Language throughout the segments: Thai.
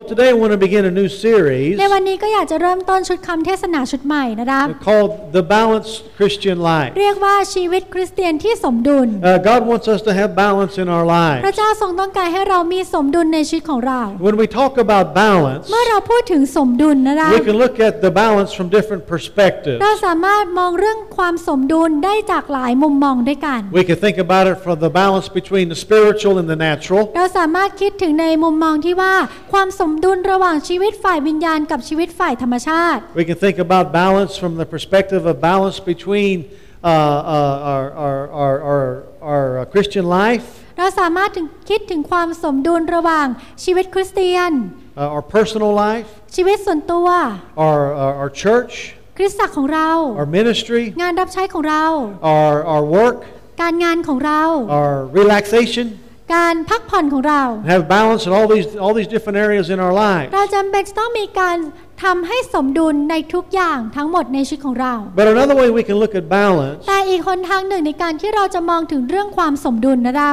Today I want to begin a new series ในวันนี้ก็อยากจะเริ่มต้นชุดคำเทศนาชุดใหม่นะครับ called The Balanced Christian Life. เรียกว่าชีวิตคริสเตียนที่สมดุล God wants us to have balance in our พระ lives. เจ้าทรงต้องการให้เรามีสมดุลในชีวิตของเรา When we talk about balance, เมื่อเราพูดถึงสมดุลนะครับ we can look at the balance from different perspectives. เราสามารถมองเรื่องความสมดุลได้จากหลายมุมมองด้วยกัน We can think about it from the balance between the spiritual and the natural. เราสามารถคิดถึงในมุมมองที่ว่าความสมดุลระหว่างชีวิตฝ่ายวิญญาณกับชีวิตฝ่ายธรรมชาติ We can think about balance from the perspective of balance between our Christian life, เราสามารถคิดถึงความสมดุลระหว่างชีวิตคริสเตียน our personal life, ชีวิตส่วนตัว our church, คริสตจักรของเรา our ministry, งานรับใช้ของเรา our work, การงานของเรา our relaxation. การพักผ่อนของเรา Have balance in all these different areas in our lives. เราจำเป็นจะต้องมีการทำให้สมดุลในทุกอย่างทั้งหมดในชีวิตของเรา But another way we can look at balance แต่อีกหนทางหนึ่งในการที่เราจะมองถึงเรื่องความสมดุลนะครับ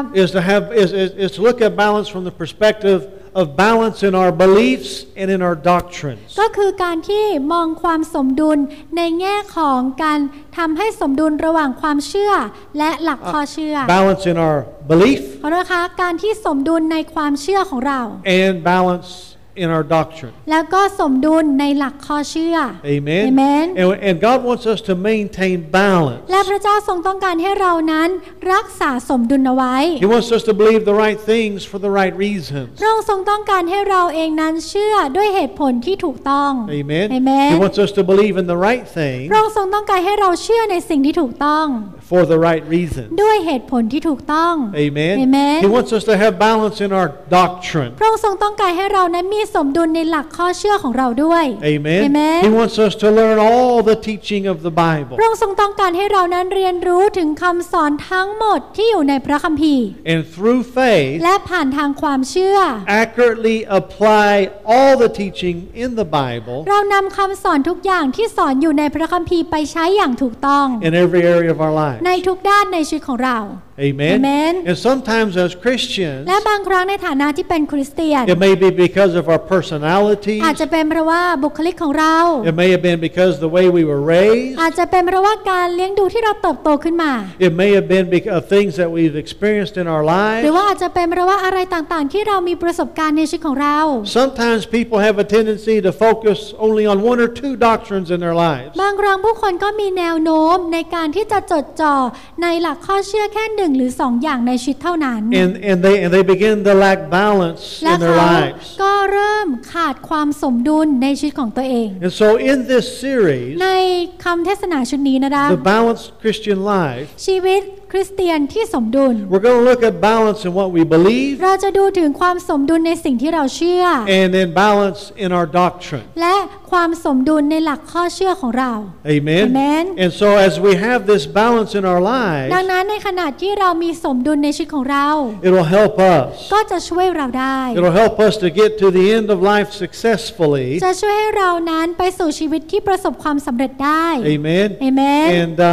is to look at balance from the perspective of balance in our beliefs and in our doctrines. ก็คือการที่มองความสมดุลในแง่ของการทำให้สมดุลระหว่างความเชื่อและหลักข้อเชื่อ Balance in our belief ขอโทษนะคะการที่สมดุลในความเชื่อของเรา and balance in our doctrine. แล้วก็สมดุลในหลักข้อเชื่อ Amen. Amen. And God wants us to maintain balance. และพระเจ้าทรงต้องการให้เรานั้นรักษาสมดุลเอาไว้ He wants us to believe the right things for the right reasons. พระองค์ทรงต้องการให้เราเองนั้นเชื่อด้วยเหตุผลที่ถูกต้อง Amen. Amen. He wants us to believe in the right thing พระองค์ทรงต้องการให้เราเชื่อในสิ่งที่ถูกต้อง for the right reasons. ด้วยเหตุผลที่ถูกต้อง Amen. Amen. He wants us to have balance in our doctrine. พระองค์ทรงต้องการให้เรานั้นมีสมดุลในหลักข้อเชื่อของเราด้วย Amen. Amen. He wants us to learn all the teaching of the Bible พระองค์ทรงต้องการให้เรานั้นเรียนรู้ถึงคำสอนทั้งหมดที่อยู่ในพระคัมภีร์ and through faith และผ่านทางความเชื่อ accurately apply all the teaching in the Bible เรานำคำสอนทุกอย่างที่สอนอยู่ในพระคัมภีร์ไปใช้อย่างถูกต้อง in every area of our lives. ในทุกด้านในชีวิตของเรา Amen. Amen. And sometimes as Christians, และบางครั้งในฐานะที่เป็นคริสเตียน it may be because of our personalities. อาจจะเป็นเพราะว่าบุคลิกของเรา It may have been because the way we were raised. อาจจะเป็นเพราะว่าการเลี้ยงดูที่เราเติบโตขึ้นมา It may have been because of things that we've experienced in our หรือ lives. ว่าอาจจะเป็นเพราะว่าอะไรต่างๆที่เรามีประสบการณ์ในชีวิตของเรา Sometimes people have a tendency to focus only on one or two doctrines in their lives. บางครั้งผู้คนก็มีแนวโน้มในการที่จะจดจ่อในหลักข้อเชื่อแค่หนึ่งหรือสองอย่างในชีวิตเท่านั้น And they begin to lack balance และ in their เขา lives. ก็เริ่มขาดความสมดุลในชีวิตของตัวเอง And so in this series, ในคำเทศนาชุดนี้นะคะ The Balanced Christian Life, ชีวิตคริสเตียนที่สมดุล we're going to look at balance in what we believe เราจะดูถึงความสมดุลในสิ่งที่เราเชื่อ and then balance in our doctrine. และความสมดุลในหลักข้อเชื่อของเรา Amen. Amen. And so as we have this balance in our lives, ดังนั้นในขณะที่เรามีสมดุลในชีวิตของเรา it will help us. ก็จะช่วยเราได้ It will help us to get to the end of life successfully. จะช่วยให้เรานั้นไปสู่ชีวิตที่ประสบความสำเร็จได้ Amen. Amen.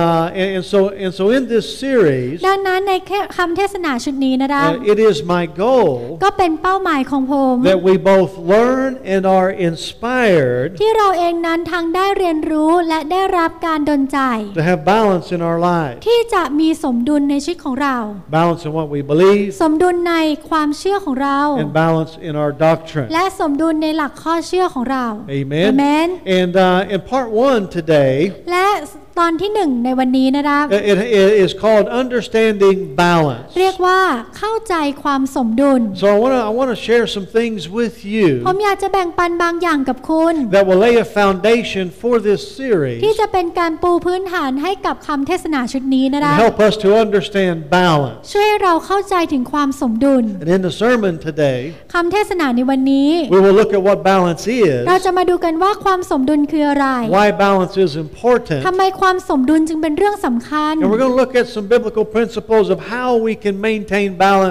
And so in this series, ดังนั้นในคำเทศนาชุดนี้นะคะ it is my goal ก็เป็นเป้าหมายของผม that we both learn and are inspired ที่เราเองนั้นทั้งได้เรียนรู้และได้รับการดลใจ to have balance in our lives. ที่จะมีสมดุลในชีวิตของเรา Balance in what we believe สมดุลในความเชื่อของเรา and balance in our doctrine. และสมดุลในหลักข้อเชื่อของเรา Amen. Amen. And in part 1 today, และตอนที่หนึ่งในวันนี้นะคะ it is called understanding balance. เรียกว่าเข้าใจความสมดุล So I want to share some things with ผม you อยากจะแบ่งปันบางอย่างกับคุณ that will lay a foundation for this ที่ series จะเป็นการปูพื้นฐานให้กับคำเทศนาชุดนี้นะคะ and help us to understand balance. ช่วยให้เราเข้าใจถึงความสมดุล And in the sermon today, คำเทศนาในวันนี้ we will look at what balance เรา is, จะมาดูกันว่าความสมดุลคืออะไร why balance is important, ทำไมความสมดุลจึงเป็นเรื่องสำคัญ and we're going to look at some biblical principles of how we can maintain balance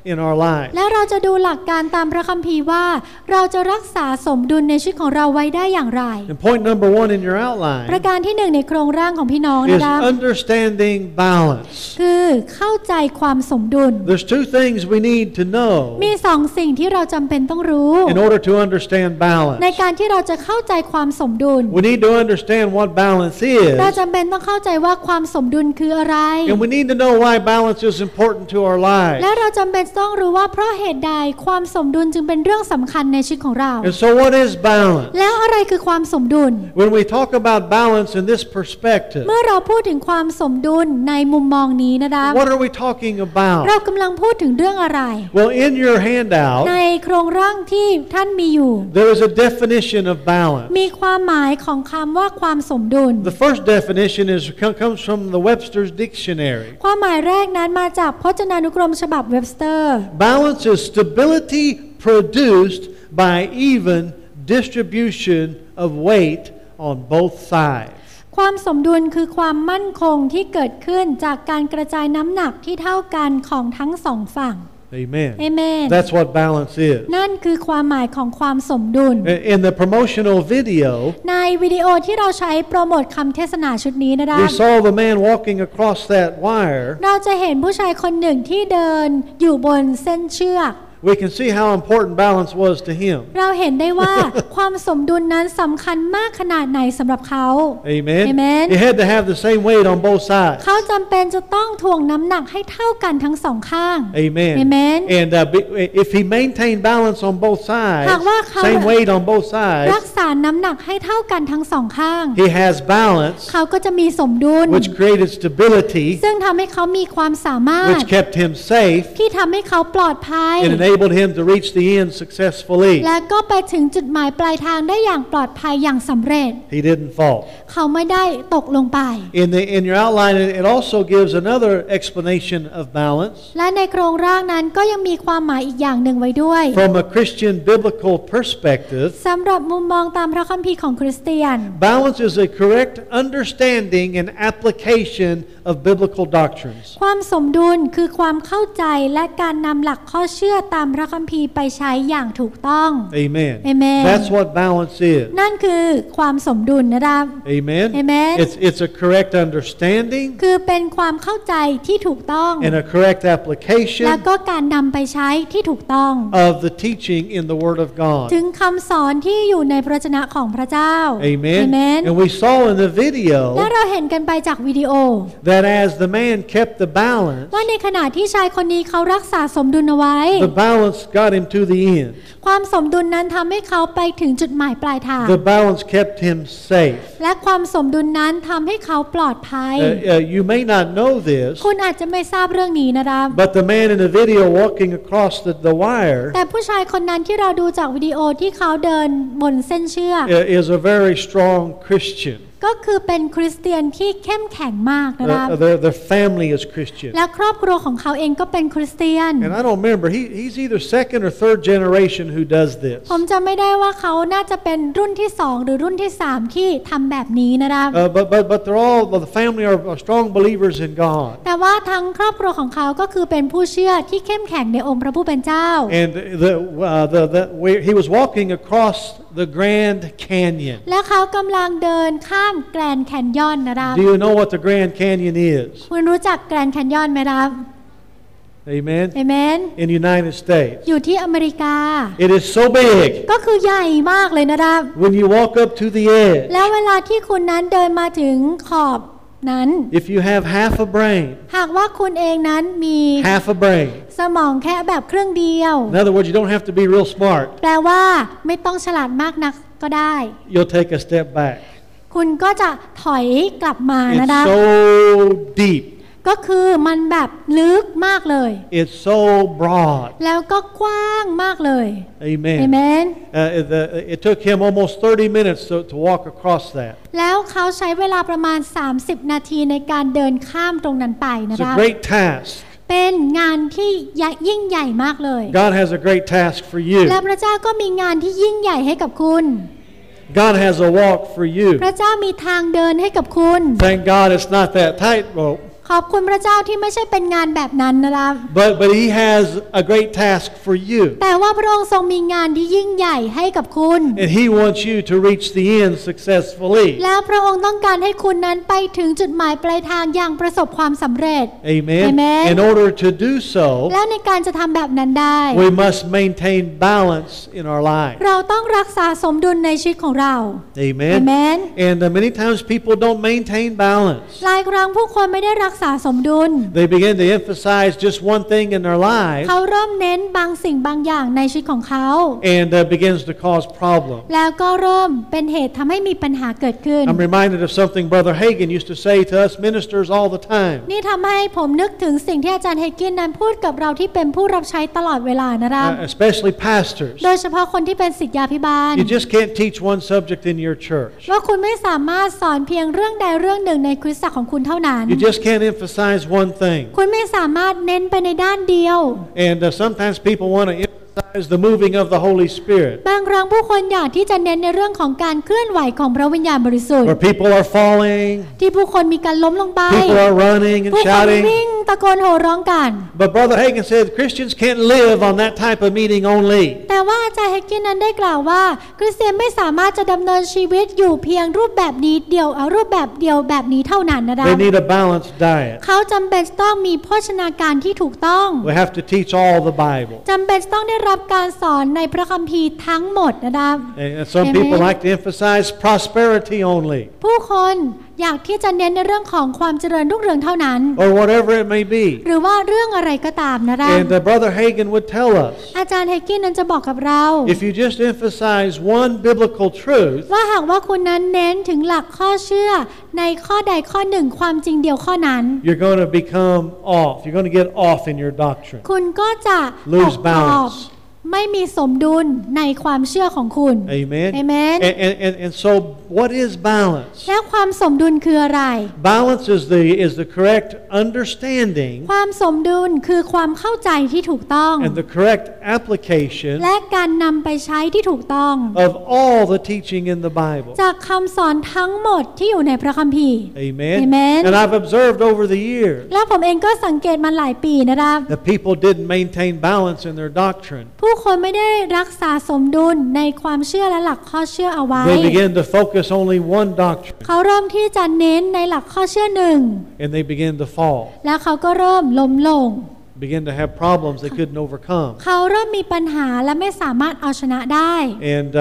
in our life. และเราจะดูหลักการตามพระคัมภีร์ว่าเราจะรักษาสมดุลในชีวิตของเราไว้ได้อย่างไร And point number 1 in your outline ประการที่1ในโครงร่างของพี่น้อง is นะคะ understanding balance. คือเข้าใจความสมดุล There's two things we need to know มี2สิ่งที่เราจำเป็นต้องรู้ in order to understand balance. ในการที่เราจะเข้าใจความสมดุล We need to understand what balance เรา is, จำเป็นต้องเข้าใจว่าความสมดุลคืออะไร and we need to know why balance is important to our และ lives. เราจำเป็นต้องรู้ว่าเพราะเหตุใดความสมดุลจึงเป็นเรื่องสำคัญในชีวิตของเรา And so what is balance? แล้วอะไรคือความสมดุล When we talk about balance in this perspective, เมื่อเราพูดถึงความสมดุลในมุมมองนี้นะคะ what are we talking เรา about? กำลังพูดถึงเรื่องอะไร Well, in your handout, ในโครงร่างที่ท่านมีอยู่ there is a definition of balance. มีความหมายของคำว่าความสมดุล The first definition comes from the Webster's Dictionary. ความหมายแรกนั้นมาจากพจนานุกรมฉบับเว็บสเตอร์ Balance is stability produced by even distribution of weight on both sides. ความสมดุลคือความมั่นคงที่เกิดขึ้นจากการกระจายน้ำหนักที่เท่ากันของทั้งสองฝั่ง Amen. เอเมน That's what balance is. นั่นคือความหมายของความสมดุล In the promotional video, ในวิดีโอที่เราใช้โปรโมทคำเทศนาชุดนี้นะคะ we saw the man walking across that wire. เราจะเห็นผู้ชายคนหนึ่งที่เดินอยู่บนเส้นเชือก We can see how important balance was to him. เราเห็นได้ว่า ความสมดุลนั้นสำคัญมากขนาดไหนสำหรับเขา Amen. Amen. He had to have the same weight on both sides. เขาจำเป็นจะต้องถ่วงน้ำหนักให้เท่ากันทั้งสองข้าง Amen. Amen. And if he maintained balance on both sides, หากว่าเขา same weight on both รัก sides, ษาน้ำหนักให้เท่ากันทั้งสองข้าง he has balance, เขาก็จะมีสมดุล which created stability, ซึ่งทำให้เขามีความสามารถ which kept him safe, ที่ทำให้เขาปลอดภัย and enabled him to reach the end successfully. และก็ไปถึงจุดหมายปลายทางได้อย่างปลอดภัยอย่างสำเร็จ He didn't fall. เขาไม่ได้ตกลงไป In your outline, it also gives another explanation of balance และในโครงร่างนั้นก็ยังมีความหมายอีกอย่างหนึ่งไว้ด้วย from a Christian biblical perspective. สำหรับมุมมองตามพระคัมภีร์ของคริสเตียน Balance is a correct understanding and application of biblical doctrines. ความสมดุลคือความเข้าใจและการนำหลักข้อเชื่อตามพระคัมภีร์ไปใช้อย่างถูกต้อง Amen. Amen. That's what balance is. นั่นคือความสมดุลนะครับ Amen. Amen. It's a correct understanding คือเป็นความเข้าใจที่ถูกต้อง and a correct และ application ก็การนำไปใช้ที่ถูกต้อง of the teaching in the Word of God. ถึงคำสอนที่อยู่ในพระวจนะของพระเจ้า Amen. Amen. And we saw in the และ video เราเห็นกันไปจากวิดีโอ that as the man kept the balance, ว่าในขณะที่ชายคนนี้เขารักษาสมดุลเอาไว้ the balance got him to the end. ความสมดุลนั้นทำให้เขาไปถึงจุดหมายปลายทาง The balance kept him safe. และความสมดุลนั้นทำให้เขาปลอดภัย You may not know this, คุณอาจจะไม่ทราบเรื่องนี้นะครับ but the man in the video walking across the wire แต่ผู้ชายคนนั้นที่เราดูจากวิดีโอที่เขาเดินบนเส้นเชือก is a very strong Christian. ก็คือเป็นคริสเตียนที่เข้มแข็งมากนะครับ Their family is Christian. และครอบครัวของเขาเองก็เป็นคริสเตียน And I don't remember, he's either second or third generation who does this. ผมจำไม่ได้ว่าเขาน่าจะเป็นรุ่นที่2หรือรุ่นที่3ที่ทำแบบนี้นะครับ But they're all, the family are strong believers in God. แต่ว่าทั้งครอบครัวของเขาก็คือเป็นผู้เชื่อที่เข้มแข็งในองค์พระผู้เป็นเจ้า And where he was walking across the Grand Canyon. และเขากำลังเดินข้ามแกรนด์แคนยอนนะครับ Do you know what the Grand Canyon is? คุณรู้จักแกรนด์แคนยอนไหมครับ Amen? เอเมน In the United States. อยู่ที่อเมริกา It is so big. ก็คือใหญ่มากเลยนะครับ When you walk up to the edge, แล้วเวลาที่คุณนั้นเดินมาถึงขอบนั้น if you have half a brain, หากว่าคุณเองนั้นมี half a brain. สมองแค่แบบครึ่งเดียว In other words, you don't have to be real smart. แปลว่าไม่ต้องฉลาดมากนักก็ได้ You'll take a step back. คุณก็จะถอยกลับมานะคะ It's so deep. ก็คือมันแบบลึกมากเลย It's so broad. แล้วก็กว้างมากเลย Amen. เอเมน It took him almost 30 minutes to walk across that. แล้วเขาใช้เวลาประมาณ30นาทีในการเดินข้ามตรงนั้นไปนะ It's คะ a great task. เป็นงานที่ยิ่งใหญ่มากเลย God has a great task for you. และพระเจ้าก็มีงานที่ยิ่งใหญ่ให้กับคุณ God has a walk for you. พระเจ้ามีทางเดินให้กับคุณ Thank God it's not that tightrope. ขอบคุณพระเจ้าที่ไม่ใช่เป็นงานแบบนั้นนะครับ But He has a great task for you. แต่ว่าพระองค์ทรงมีงานที่ยิ่งใหญ่ให้กับคุณ And He wants you to reach the end successfully. แล้วพระองค์ต้องการให้คุณนั้นไปถึงจุดหมายปลายทางอย่างประสบความสำเร็จ Amen. Amen. In order to do so, แล้วในการจะทำแบบนั้นได้ we must maintain balance in our lives. เราต้องรักษาสมดุลในชีวิตของเรา Amen. Amen. And many times people don't maintain balance. หลายครั้งผู้คนไม่ได้รักษาสมดุล They begin to emphasize just one thing in their lives, เขาเริ่มเน้นบางสิ่งบางอย่างในชีวิตของเขา and begins to cause problems. แล้วก็เริ่มเป็นเหตุทำให้มีปัญหาเกิดขึ้น I'm reminded of something Brother Hagin used to say to us ministers all the time. นี่ทำให้ผมนึกถึงสิ่งที่อาจารย์เฮกินนั้นพูดกับเราที่เป็นผู้รับใช้ตลอดเวลานะครับ Especially pastors. โดยเฉพาะคนที่เป็นศิษยาภิบาล You just can't teach one subject in your church. ว่าคุณไม่สามารถสอนเพียงเรื่องใดเรื่องหนึ่งในคริสตจักรของคุณเท่านั้น You just can't emphasize one thing. คุณไม่สามารถเน้นไปในด้านเดียว And sometimes people want to emphasize the moving of the Holy Spirit. บางครั้งผู้คนอยากที่จะเน้นในเรื่องของการเคลื่อนไหวของพระวิญญาณบริสุทธิ์ Where people are falling, ที่ผู้คนมีการล้มลงไป people are running and ผู้คน shouting. วิ่งตะโกนโห่ร้องกัน But Brother Hagin said Christians can't live on that type of meeting only. แต่ว่าอาจารย์เฮกินนั้นได้กล่าวว่าคริสเตียนไม่สามารถจะดำเนินชีวิตอยู่เพียงรูปแบบนี้เดียวรูปแบบเดียวแบบนี้เท่านั้นนะ They need a balanced diet. เขาจำเป็นต้องมีโภชนาการที่ถูกต้อง We have to teach all the Bible. จำเป็นต้องได้รับการสอนในพระคัมภีร์ทั้งหมดนะครับ And some people like to emphasize prosperity only, ผู้คนอยากที่จะเน้นในเรื่องของความเจริญรุ่งเรืองเท่านั้น or whatever it may be. หรือว่าเรื่องอะไรก็ตามนะครับ And Brother Hagin would tell us, อาจารย์เฮกินนั้นจะบอกกับเรา if you just emphasize one biblical truth, ว่าหากว่าคุณนั้นเน้นถึงหลักข้อเชื่อในข้อใดข้อหนึ่งความจริงเดียวข้อนั้น you're going to become off. You're going to get off in your doctrine. คุณก็จะ Lose ตกรอบ balance. ไม่มีสมดุลในความเชื่อของคุณ Amen. Amen. And so, what is balance? แล้วความสมดุลคืออะไร Balance is the correct understanding ความสมดุลคือความเข้าใจที่ถูกต้อง and the correct application และการนำไปใช้ที่ถูกต้อง of all the teaching in the Bible. จากคำสอนทั้งหมดที่อยู่ในพระคัมภีร์ Amen. Amen. And I've observed over the years แล้วผมเองก็สังเกตมาหลายปีนะครับ that people didn't maintain balance in their doctrine. ผู้คนไม่ได้รักษาสมดุลในความเชื่อและหลักข้อเชื่อเอาไว้ They began to focus only one doctrine เขาเริ่มที่จะเน้นในหลักข้อเชื่อหนึ่ง and they began to fall, แล้วเขาก็เริ่มล้มลง began to have problems they couldn't overcome. เขาเริ่มมีปัญหาและไม่สามารถเอาชนะได้ And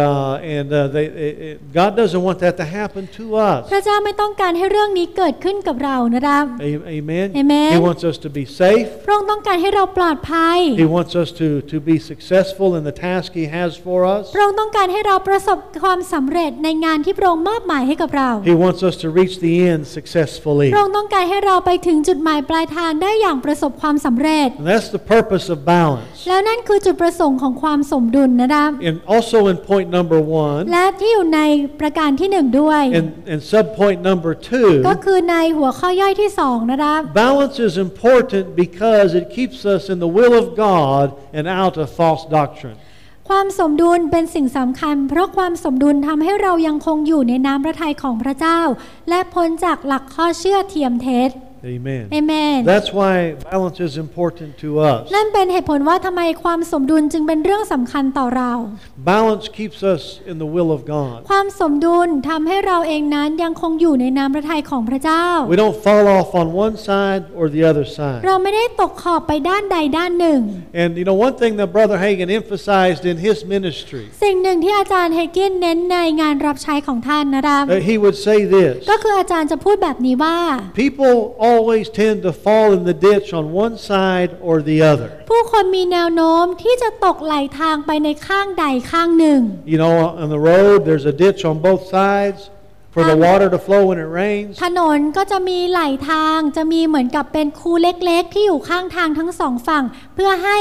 God doesn't want that to happen to us. พระเจ้าไม่ต้องการให้เรื่องนี้เกิดขึ้นกับเรานะครับ Amen. Amen. He wants us to be safe. พระองค์ต้องการให้เราปลอดภัย He wants us to be successful in the task He has for us. พระองค์ต้องการให้เราประสบความสำเร็จในงานที่พระองค์มอบหมายให้กับเรา He wants us to reach the end successfully. พระองค์ต้องการให้เราไปถึงจุดหมายปลายทางได้อย่างประสบความสำเร็จ And that's the purpose of balance. แล้วนั่นคือจุดประสงค์ของความสมดุลนะครับ And also in point number 1, และที่อยู่ในประการที่หนึ่งด้วย and subpoint number ก็ 2, คือในหัวข้อย่อยที่สองนะครับ balance is important because it keeps us in the will of God and out of false doctrine. ความสมดุลเป็นสิ่งสำคัญเพราะความสมดุลทำให้เรายังคงอยู่ในน้ำพระทัยของพระเจ้า และพ้นจากหลักข้อเชื่อเทียมเท็จ Amen. Amen. That's why balance is important to us. นั่นเป็นเหตุผลว่าทำไมความสมดุลจึงเป็นเรื่องสำคัญต่อเรา Balance keeps us in the will of God. ความสมดุลทำให้เราเองนั้นยังคงอยู่ในน้ำพระทัยของพระเจ้า We don't fall off on one side or the other side. เราไม่ได้ตกขอบไปด้านใดด้านหนึ่ง And one thing that Brother Hagin emphasized in his ministry, สิ่งหนึ่งที่อาจารย์เฮกินเน้นในงานรับใช้ของท่านนะครับ he would say this: ก็คืออาจารย์จะพูดแบบนี้ว่า people always tend to fall in the ditch on one side or the other. ผู้คนมีแนวโน้มที่จะตกไหลทางไปในข้างใดข้างหนึ่ง On the road there's a ditch on both sides for the water to flow when it rains. ถนนก็จะมีไหลทางจะมีเหมือนกับเป็นคูเล็กๆที่อยู่ข้างทางทั้งสองฝั่งเพื่อให้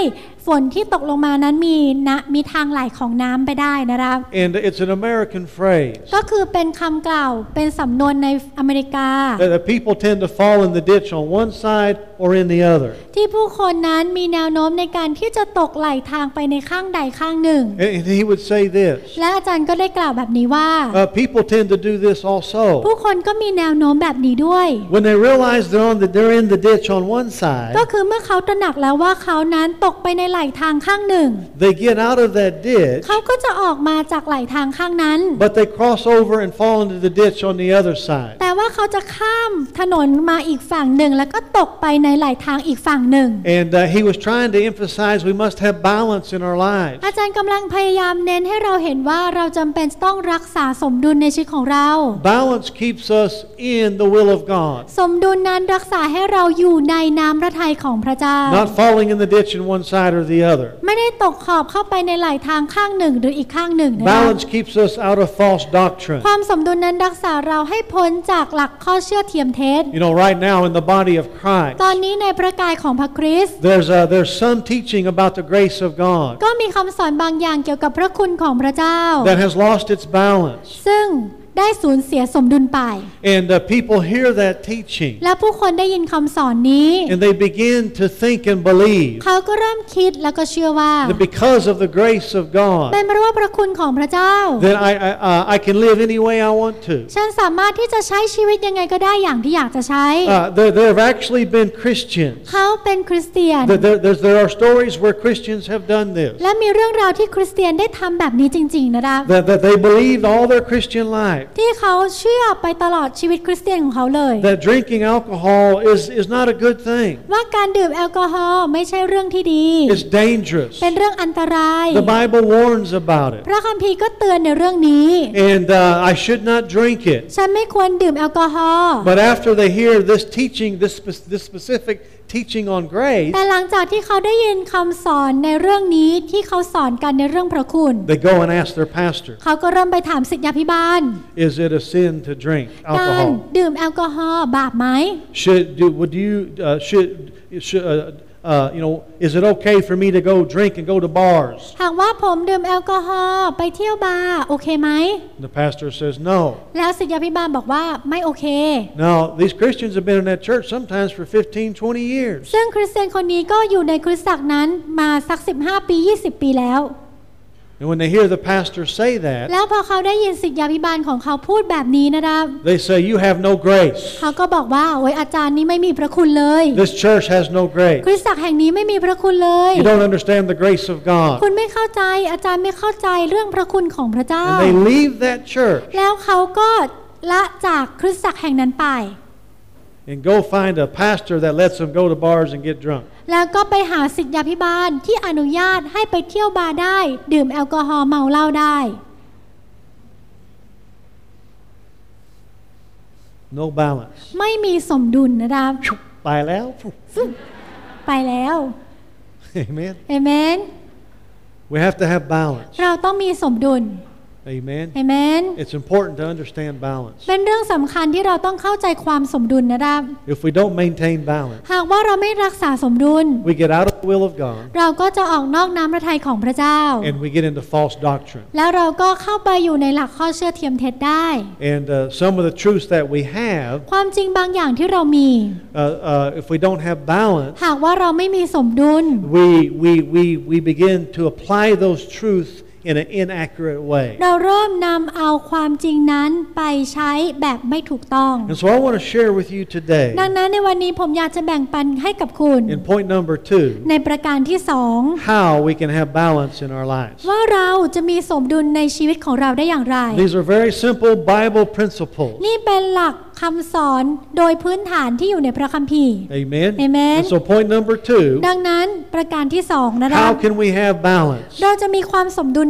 ฝนที่ตกลงมานั้นมีทางไหลของน้ำไปได้นะครับ And it's an American phrase ก็คือเป็นคำกล่าวเป็นสำนวนในอเมริกา that people tend to fall in the ditch on one side or in the other. ที่ผู้คนนั้นมีแนวโน้มในการที่จะตกไหลทางไปในข้างใดข้างหนึ่ง And he would say this. และอาจารย์ก็ได้กล่าวแบบนี้ว่า People tend to do this also. ผู้คนก็มีแนวโน้มแบบนี้ด้วย When they realize they're in the ditch on one side, ก็คือเมื่อเขาตระหนักแล้วว่าเขานั้นตกไปในไหลทางข้างหนึ่ง they get out of that ditch, เขาก็จะออกมาจากไหลทางข้างนั้น but they cross over and fall into the ditch on the other side. แต่ว่าเขาจะข้ามถนนมาอีกฝั่งหนึ่งแล้วก็ตกไปในไหลทางอีกฝั่งหนึ่ง And he was trying to emphasize we must have balance in our lives. อาจารย์กำลังพยายามเน้นให้เราเห็นว่าเราจำเป็นต้องรักษาสมดุลในชีวิตของเรา Balance keeps us in the will of God. สมดุลนั้นรักษาให้เราอยู่ในน้ำพระทัยของพระเจ้า Not falling in the ditch in one side or the other. ไม่ได้ตกขอบเข้าไปในไหลทางข้างหนึ่งหรืออีกข้างหนึ่งนะคะ Balance keeps us out of false doctrine. ความสมดุลนั้นรักษาเราให้พ้นจากหลักข้อเชื่อเทียมเท็จ You know, right now in the body of Christ, ตอนนี้ในพระกายของพระคริสต์ there's some teaching about the grace of God ก็มีคำสอนบางอย่างเกี่ยวกับพระคุณของพระเจ้า that has lost its balance. ซึ่งได้สูญเสียสมดุลไป And people hear that teaching และผู้คนได้ยินคำสอนนี้ and they begin to think and believe เขาก็เริ่มคิดแล้วก็เชื่อว่า that because of the grace of เป็น God เพราะว่าพระคุณของพระเจ้า that I can live any way I want to. ฉันสามารถที่จะใช้ชีวิตยังไงก็ได้อย่างที่อยากจะใช้ There have actually been Christians. เขาเป็นคริสเตียน There are stories where Christians have done this. และมีเรื่องราวที่คริสเตียนได้ทำแบบนี้จริงๆนะครับ That they believed all their Christian life ที่เขาเชื่อไปตลอดชีวิตคริสเตียนของเขาเลย that drinking alcohol is not a good thing. ว่าการดื่มแอลกอฮอล์ไม่ใช่เรื่องที่ดี It's dangerous. เป็นเรื่องอันตราย The Bible warns about it. พระคัมภีร์ก็เตือนในเรื่องนี้ And I should not drink it. ฉันไม่ควรดื่มแอลกอฮอล์ But after they hear this teaching, this specific teaching on grace, แต่หลังจากที่เขาได้ยินคำสอนในเรื่องนี้ที่เขาสอนกันในเรื่องพระคุณ they go and ask their pastor, เขาก็เริ่มไปถามศิษยาภิบาล is it a sin to drink การ alcohol? ดื่มแอลกอฮอล์บาปไหม Is it okay for me to go drink and go to bars? หากว่าผมดื่มแอลกอฮอล์ไปเที่ยวบาร์โอเคไหม The pastor says no. แล้วศิษยาภิบาลบอกว่าไม่โอเค Now, these Christians have been in that church sometimes for 15, 20 years. ซึ่งคริสเตียนคนนี้ก็อยู่ในคริสตจักรนั้นมาสัก15 ปี 20 ปีแล้ว And when they hear the pastor say that, แล้วพอเขาได้ยินศิษยาภิบาลของเขาพูดแบบนี้นะครับ they say, you have no grace. เขาก็บอกว่าโอ้ยอาจารย์นี่ไม่มีพระคุณเลย This church has no ค grace. ริสตจักรแห่งนี้ไม่มีพระคุณเลย You don't understand the grace of God. คุณไม่เข้าใจอาจารย์ไม่เข้าใจเรื่องพระคุณของพระเจ้า And they leave that church แล้วเขาก็ละจากคริสตจักรแห่งนั้นไป and go find a pastor that lets them go to bars and get drunk. แล้วก็ไปหาศิษยาภิบาลที่อนุญาตให้ไปเที่ยวบาร์ได้ดื่มแอลกอฮอล์เมาเหล้าได้ No balance. ไม่มีสมดุลนะครับไปแล้วไปแล้ว Amen. เอเมน We have to have balance. เราต้องมีสมดุล Amen. เอเมน It's important to understand balance. เป็นเรื่องสำคัญที่เราต้องเข้าใจความสมดุลนะครับ If we don't maintain balance, หากว่าเราไม่รักษาสมดุล we get out of the will of God เราก็จะออกนอกน้ำพระทัยของพระเจ้า and we get into false doctrine. แล้วเราก็เข้าไปอยู่ในหลักข้อเชื่อเทียมเท็จได้ And some of the truths that we have, ความจริงบางอย่างที่เรามี if we don't have balance, หากว่าเราไม่มีสมดุล we begin to apply those truths in an inaccurate way. เราเริ่มนำเอาความจริงนั้นไปใช้แบบไม่ถูกต้อง And so I want to share with you today ดังนั้นในวันนี้ผมอยากจะแบ่งปันให้กับคุณ in point number 2, ในประการที่สอง how we can have balance in our lives. ว่าเราจะมีสมดุลในชีวิตของเราได้อย่างไร These are very simple Bible principles. นี่เป็นหลักคำสอนโดยพื้นฐานที่อยู่ในพระคัมภีร์ Amen. Amen. And so point number 2, ดังนั้นประการที่สองนะคะ how can we have balance? เราจะมีความสมดุลได้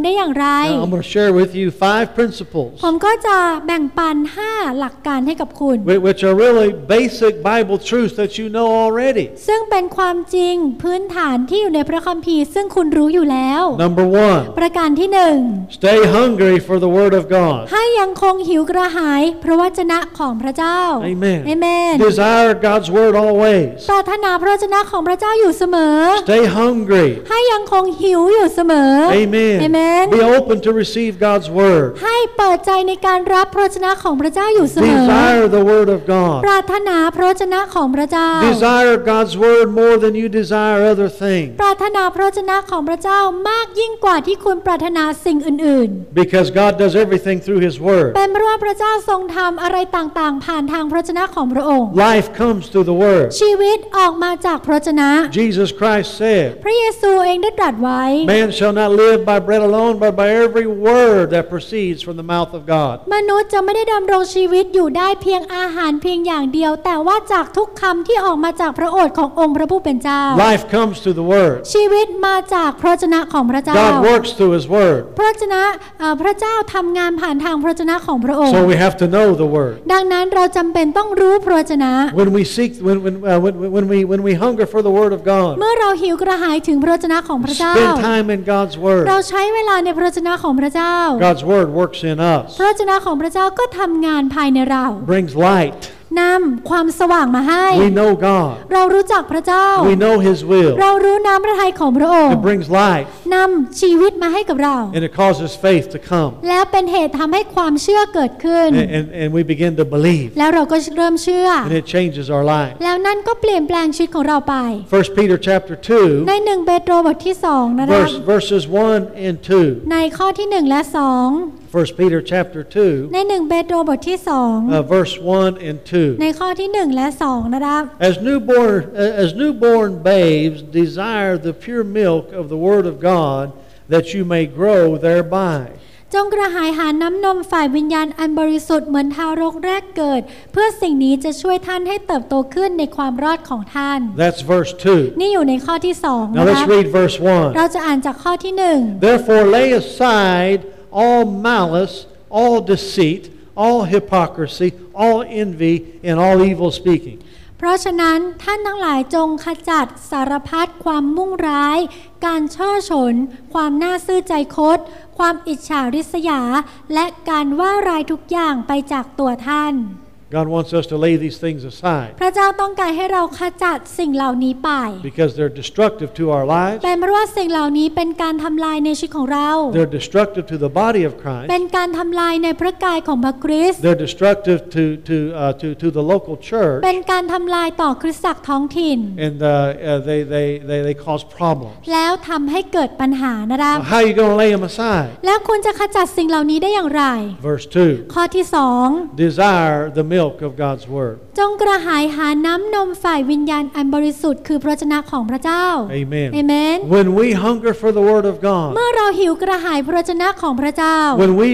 ได้อย่างไร Now, I'm going to share with you 5 principles, ผมก็จะแบ่งปัน5หลักการให้กับคุณ which are really basic Bible truths that you know already. ซึ่งเป็นความจริงพื้นฐานที่อยู่ในพระคัมภีร์ซึ่งคุณรู้อยู่แล้ว Number 1, ประการที่ stay hungry for the Word of God. 1ให้ยังคงหิวกระหายพระวจนะของพระเจ้า Amen. Amen. Desire God's Word always. ปรารถนาพระวจนะของพระเจ้าอยู่เสมอ Stay hungry. ให้ยังคงหิวอยู่เสมอ Amen. Amen. Be open to receive God's Word. ให้เปิดใจในการรับพระวจนะของพระเจ้าอยู่เสมอ Desire the Word of God. ปรารถนาพระวจนะของพระเจ้า Desire God's Word more than you desire other things. ปรารถนาพระวจนะของพระเจ้ามากยิ่งกว่าที่คุณปรารถนาสิ่งอื่น Because God does everything through His ๆ Word. เป็นเพราะว่าพระเจ้าทรงทำอะไรต่างๆ ผ่านทางพระวจนะของพระองค์ Life comes through the Word. ชีวิตออกมาจากพระวจนะ Jesus Christ said, พระเยซูเองได้ตรัสไว้ Man shall not live by bread alone, but by every word that proceeds from the mouth of God. มนุษย์จะไม่ได้ดำรงชีวิตอยู่ได้เพียงอาหารเพียงอย่างเดียว แต่ว่าจากทุกคำที่ออกมาจากพระโอษฐ์ขององค์พระผู้เป็นเจ้า Life comes through the Word. ชีวิตมาจากพระวจนะของพระเจ้า God works through His Word. พระวจนะพระเจ้าทำงานผ่านทางพระวจนะของพระองค์ So we have to know the Word. ดังนั้นเราจำเป็นต้องรู้พระวจนะ When we seek, when we hunger for the Word of God, เมื่อเราหิวกระหายถึงพระวจนะของพระเจ้า spend time in God's Word. เราใช้เวลาในพระวจนะของพระเจ้า God's Word works in us, พระวจนะของพระเจ้าก็ทำงานภายในเรา brings light. นำความสว่างมาให้ We know God. เรารู้จักพระเจ้า We know His will. เรารู้น้ำพระทัยของพระองค์ It brings life, นำชีวิตมาให้กับเรา and it causes faith to come. แล้วเป็นเหตุทำให้ความเชื่อเกิดขึ้น And we begin to believe, แล้วเราก็เริ่มเชื่อ and it changes our life. แล้วนั่นก็เปลี่ยนแปลงชีวิตของเราไป 1 Peter chapter ใน 2, 1 เปโตรบทที่2นะคะ verses 1 and 2. ในข้อที่1และ2 1 Peter chapter 2, ใน1 เปโตรบทที่2 verse 1 and 2. ในข้อที่1และ2นะคะ As newborn babes desire the pure milk of the Word of God, that you may grow thereby. จงกระหายหาน้ำนมฝ่ายวิญญาณอันบริสุทธิ์เหมือนทารกแรกเกิด เพื่อสิ่งนี้จะช่วยท่านให้เติบโตขึ้นในความรอดของท่าน That's verse 2. นี่อยู่ในข้อที่2 Now นะ let's คะ read verse เรา 1. จะอ่านจากข้อที่1 Therefore lay aside all malice, all deceit, all hypocrisy, all envy, and all evil speaking. เพราะฉะนั้นท่านทั้งหลายจงขจัดสารพัดความมุ่งร้าย การช่อฉนความน่าซื่อใจคดความอิจฉาริษยาและการว่าร้ายทุกอย่างไปจากตัวท่าน God wants us to lay these things aside พระเจ้าต้องการให้เราขจัดสิ่งเหล่านี้ไป because they're destructive to our lives. เป็นเพราะว่าสิ่งเหล่านี้เป็นการทำลายในชีวิตของเรา They're destructive to the body of เป็น Christ. การทำลายในพระกายของพระคริสต์ They're destructive to the local church, เป็นการทำลายต่อคริสตจักรท้องถิ่น and they cause problems. แล้วทำให้เกิดปัญหานะคะ So how are you going to lay them aside? แล้วคุณจะขจัดสิ่งเหล่านี้ได้อย่างไร Verse 2. ข้อที่2 Desire the milk of God's Word. จงกระหายหาน้ำนมฝ่ายวิญญาณอันบริสุทธิ์คือพระวจนะของพระเจ้า Amen. เอเมน When we hunger for the Word of God, เมื่อเราหิวกระหายพระวจนะของพระเจ้า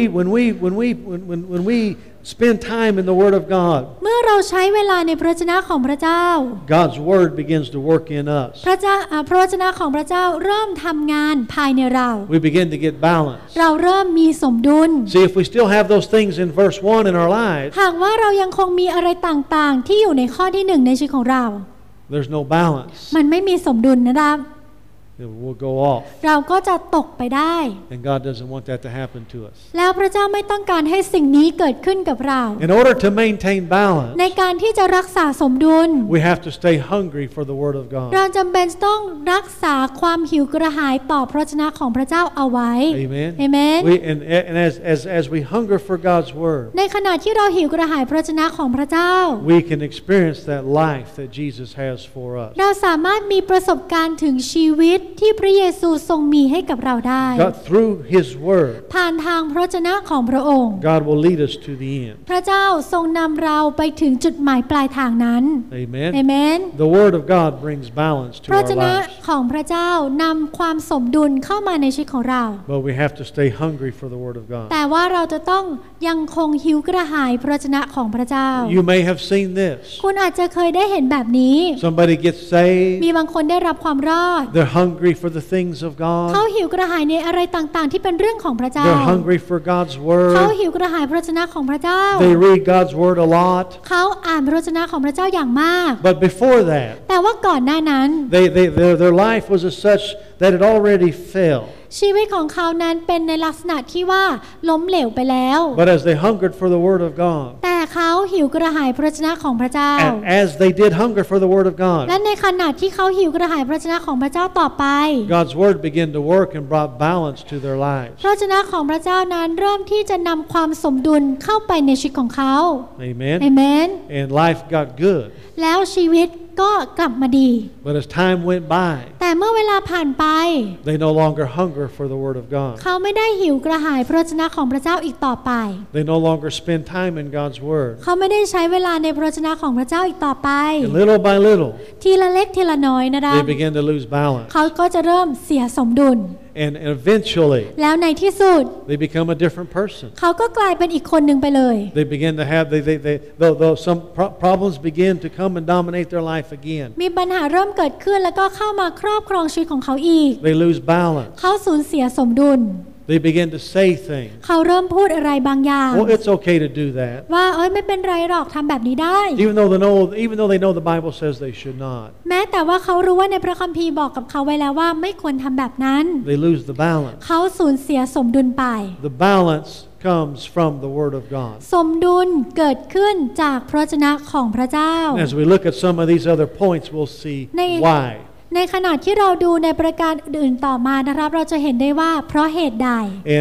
when we spend time in the Word of God, เมื่อเราใช้เวลาในพระวจนะของพระเจ้า God's Word begins to work in us. พระวจนะของพระเจ้าเริ่มทำงานภายในเรา We begin to get balance. เราเริ่มมีสมดุล See, if we still have those things in verse 1 in our lives, หากว่าเรายังคงมีอะไรต่างๆ ที่อยู่ในข้อที่1ในชีวิตของเรา there's no balance. มันไม่มีสมดุลนะครับ It will go off. เราก็จะตกไปได้ And God doesn't want that to happen to us. แล้วพระเจ้าไม่ต้องการให้สิ่งนี้เกิดขึ้นกับเรา In order to maintain balance, ในการที่จะรักษาสมดุล we have to stay hungry for the Word of เรา God. จำเป็นต้องรักษาความหิวกระหายต่อพระวจนะของพระเจ้าเอาไว้ Amen. เอเมน And as we hunger for God's Word, ในขณะที่เราหิวกระหายพระวจนะของพระเจ้า we can experience that life that Jesus has for us. เราสามารถมีประสบการณ์ถึงชีวิตที่พระเยซูทรงมีให้กับเราได้ God, through His Word, ผ่านทางพระวจนะของพระองค์ God will lead us to the end. พระเจ้าทรงนำเราไปถึงจุดหมายปลายทางนั้นเอ Amen. เมน The Word of God brings balance พ to ระว our จนะ lives. ของพระเจ้านำความสมดุลเข้ามาในชีวิตของเรา But we have to stay hungry for the Word of God. แต่ว่าเราจะต้องยังคงหิวกระหายพระวจนะของพระเจ้า You may have seen this. คุณอาจจะเคยได้เห็นแบบนี้ Somebody gets มี saved. บางคนได้รับความรอด They're hungry hungry for the things of God. เขาหิวกระหายในอะไรต่างๆที่เป็นเรื่องของพระเจ้า They're hungry for God's เขา word. หิวกระหายพระวจนะของพระเจ้า They read God's word a lot. เขาอ่านพระวจนะของพระเจ้าอย่างมาก But before that, แต่ว่าก่อนหน้านั้น their life was as such that it already failed. ชีวิตของเขานั้นเป็นในลักษณะที่ว่าล้มเหลวไปแล้ว But as they hungered for the word of God, แต่เขาหิวกระหายพระวจนะของพระเจ้า and as they did hunger for the word of และ God, ในขณะที่เขาหิวกระหายพระวจนะของพระเจ้าต่อไป God's word began to work and brought balance to their lives. พระวจนะของพระเจ้านั้นเริ่มที่จะนำความสมดุลเข้าไปในชีวิตของเขา Amen. เอเมน And life got good. แล้วชีวิตก็กลับมาดี But as time went by, แต่เมื่อเวลาผ่านไป they no longer hunger for the word of God. เขาไม่ได้หิวกระหายพระวจนะของพระเจ้าอีกต่อไป They no longer spend time in God's word. เขาไม่ได้ใช้เวลาในพระวจนะของพระเจ้าอีกต่อไป And little by little, ทีละเล็กทีละน้อยนะคะ they began to lose balance. เขาก็จะเริ่มเสียสมดุล And eventually, แล้วในที่สุด they become a different person. เขาก็กลายเป็นอีกคนหนึ่งไปเลย They begin to have, though some problems begin to come and dominate their life again. มีปัญหาเริ่มเกิดขึ้นแล้วก็เข้ามาครอบครองชีวิตของเขาอีก They lose balance. เขาสูญเสียสมดุล They begin to say things. เขาเริ่มพูดอะไรบางอย่าง Well, it's okay to do that. ว่าไม่เป็นไรหรอกทำแบบนี้ได้ Even though they know the Bible says they should not. แม้แต่ว่าเขารู้ว่าในพระคัมภีร์บอกกับเขาไว้แล้วว่าไม่ควรทำแบบนั้น They lose the balance. เขาสูญเสียสมดุลไป The balance comes from the Word of God. สมดุลเกิดขึ้นจากพระวจนะของพระเจ้า As we look at some of these other points, we'll see why. ในขณะที่เราดูในประการอื่นต่อมานะครับเราจะเห็นได้ว่าเพราะเหตุใด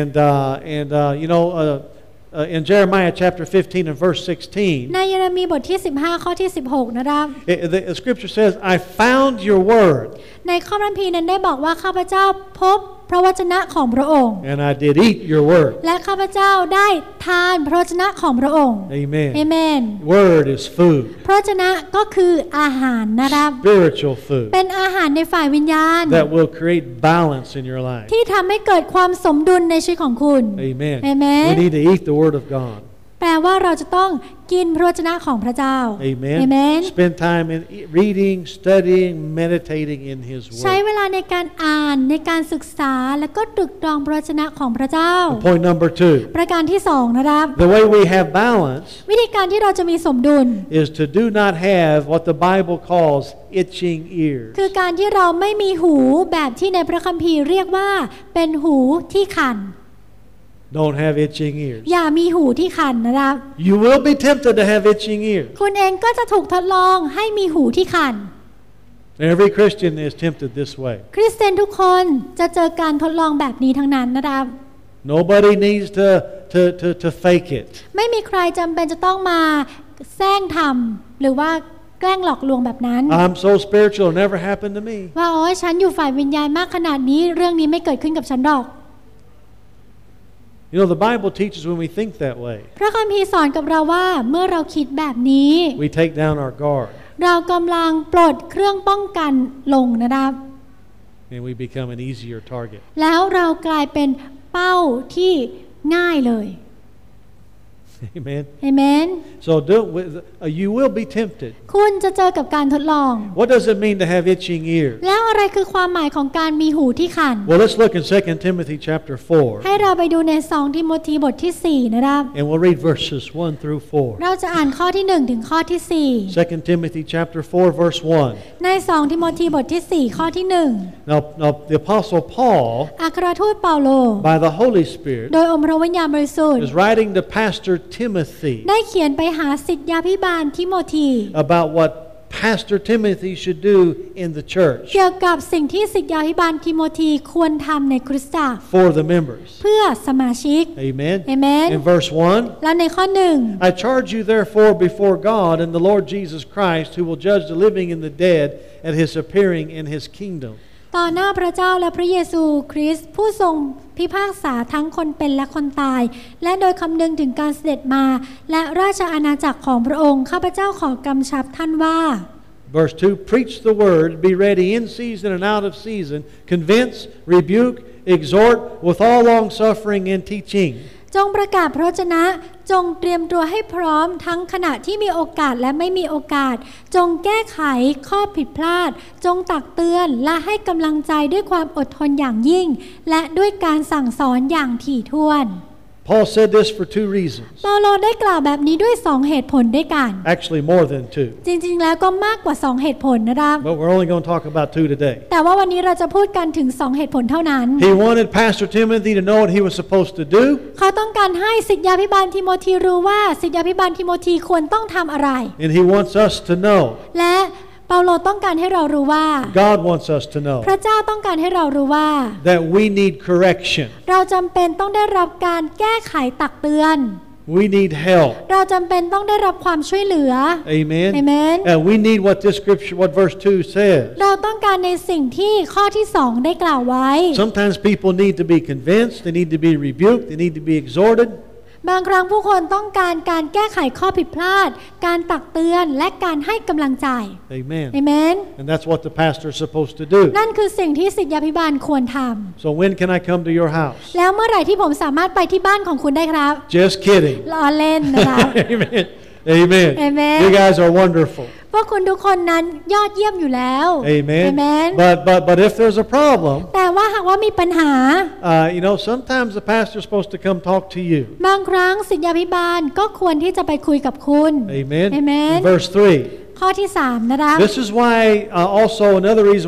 In Jeremiah chapter 15 and verse 16, ในเยเรมีบทที่15ข้อที่16นะครับ the scripture says, I found your word, ในข้อพระคัมภีร์นั้นได้บอกว่าข้าพเจ้าพบพระวจนะของพระองค์ and I did eat your word. และข้าพเจ้าได้ทานพระวจนะของพระองค์ Amen. เอเมน Word is food, พระวจนะก็คืออาหารนะครับ spiritual food, เป็นอาหารในฝ่ายวิญญาณ that will create balance in your life. ที่ทำให้เกิดความสมดุลในชีวิตของคุณ Amen. Amen. We need to eat the word of God. แปลว่าเราจะต้องกินพระวจนะของพระเจ้า Amen. Amen. Spend time in reading, studying, meditating in His ใช้ word. เวลาในการอ่านในการศึกษาแล้วก็ตรึกตรองพระวจนะของพระเจ้า Point number 2. ประการที่2นะครับ The way we have balance วิธีการที่เราจะมีสมดุล is to do not have what the Bible calls itching ears. คือการที่เราไม่มีหูแบบที่ในพระคัมภีร์เรียกว่าเป็นหูที่คัน Don't have itching ears. อย่ามีหูที่คันนะครับ You will be tempted to have itching ears. คุณเองก็จะถูกทดลองให้มีหูที่คัน Every Christian is tempted this way. คริสเตียนทุกคนจะเจอการทดลองแบบนี้ทั้งนั้นนะครับ Nobody needs to fake it. ไม่มีใครจำเป็นจะต้องมาแซงทำหรือว่าแกล้งหลอกลวงแบบนั้น I'm so spiritual, it never happened to me. ว่าโอ้ยฉันอยู่ฝ่ายวิญญาณมากขนาดนี้เรื่องนี้ไม่เกิดขึ้นกับฉันหรอก You know, the Bible teaches when we think that way, พระคัมภีร์สอนกับเราว่าเมื่อเราคิดแบบนี้ we take down our guard เรากำลังปลดเครื่องป้องกันลงนะครับ and we become an easier target. แล้วเรากลายเป็นเป้าที่ง่ายเลย Amen. เอเมน So you will be tempted. คุณจะเจอกับการทดลอง What does it mean to have itching ears? แล้วอะไรคือความหมายของการมีหูที่คัน Well, let's look in 2 Timothy chapter 4, ให้เราไปดูใน2ทิโมธีบทที่4นะครับ and we'll read verses 1 through 4. เราจะอ่านข้อที่1ถึงข้อที่ 2 Timothy chapter 4, verse 1. 4ใน2ทิโมธีบทที่4ข้อที่1 Now the Apostle Paul, อัครทูตเปาโล by the Holy Spirit, โดยองค์พระวิญญาณบริสุทธิ์ is writing to Pastor Timothy ได้เขียนไปหาศิษยาภิบาลทิโมธี about what Pastor Timothy should do in the church เกี่ยวกับสิ่งที่ศิษยาภิบาลทิโมธีควรทำในคริสตจักร for the members. เพื่อสมาชิก Amen. Amen. In verse 1, แล้วในข้อ1 I charge you therefore before God and the Lord Jesus Christ, who will judge the living and the dead at His appearing in His kingdom. ต่อหน้าพระเจ้าและพระเยซูคริสต์ผู้ทรงพิพากษาทั้งคนเป็นและคนตายและโดยคำนึงถึงการเสด็จมาและราชอาณาจักรของพระองค์ข้าพเจ้าขอกำชับท่านว่า Verse 2, preach the word, be ready in season and out of season, convince, rebuke, exhort with all long suffering and teaching. จงประกาศพระวจนะจงเตรียมตัวให้พร้อมทั้งขณะที่มีโอกาสและไม่มีโอกาสจงแก้ไขข้อผิดพลาดจงตักเตือนและให้กำลังใจด้วยความอดทนอย่างยิ่งและด้วยการสั่งสอนอย่างถี่ถ้วน Paul said this for two reasons. เปาโลได้กล่าวแบบนี้ด้วย2เหตุผลด้วยกัน Actually, more than two. จริงๆแล้วก็มากกว่า2เหตุผลนะครับ But we're only going to talk about two today. แต่ว่าวันนี้เราจะพูดกันถึง2เหตุผลเท่านั้น He wanted Pastor Timothy to know what he was supposed to do. เขาต้องการให้ศิษยาภิบาลทิโมธีรู้ว่าศิษยาภิบาลทิโมธีควรต้องทำอะไร And he wants us to know. และเปาโลต้องการให้เรารู้ว่า God wants us to know พระเจ้าต้องการให้เรารู้ว่า that we need correction. เราจำเป็นต้องได้รับการแก้ไขตักเตือน We need help. เราจำเป็นต้องได้รับความช่วยเหลือ Amen. Amen. And we need what this scripture, what verse 2 says. เราต้องการในสิ่งที่ข้อที่2ได้กล่าวไว้ Sometimes people need to be convinced, they need to be rebuked, they need to be exhorted. บางครั้งผู้คนต้องการการแก้ไขข้อผิดพลาดการตักเตือนและการให้กำลังใจ Amen. Amen. And that's what the pastor is supposed to do. นั่นคือสิ่งที่ศิษยาภิบาลควรท So when can I come to your house? ำแล้วเมื่อไหร่ที่ผมสามารถไปที่บ้านของคุณได้ครับ Just kidding. ล้อเล่นนะคะ Amen. Amen. Amen. You guys are wonderful. พวกคุณทุกคนนั้นยอดเยี่ยมอยู่แล้ว Amen. Amen. But if there's a problem, แต่ว่าหากว่ามีปัญหา sometimes the pastor is supposed to come talk to you. บางครั้งศิษยาภิบาลก็ควรที่จะไปคุยกับคุณ Amen. Amen. Verse 3. ข้อที่3นะคะ This is why also another reason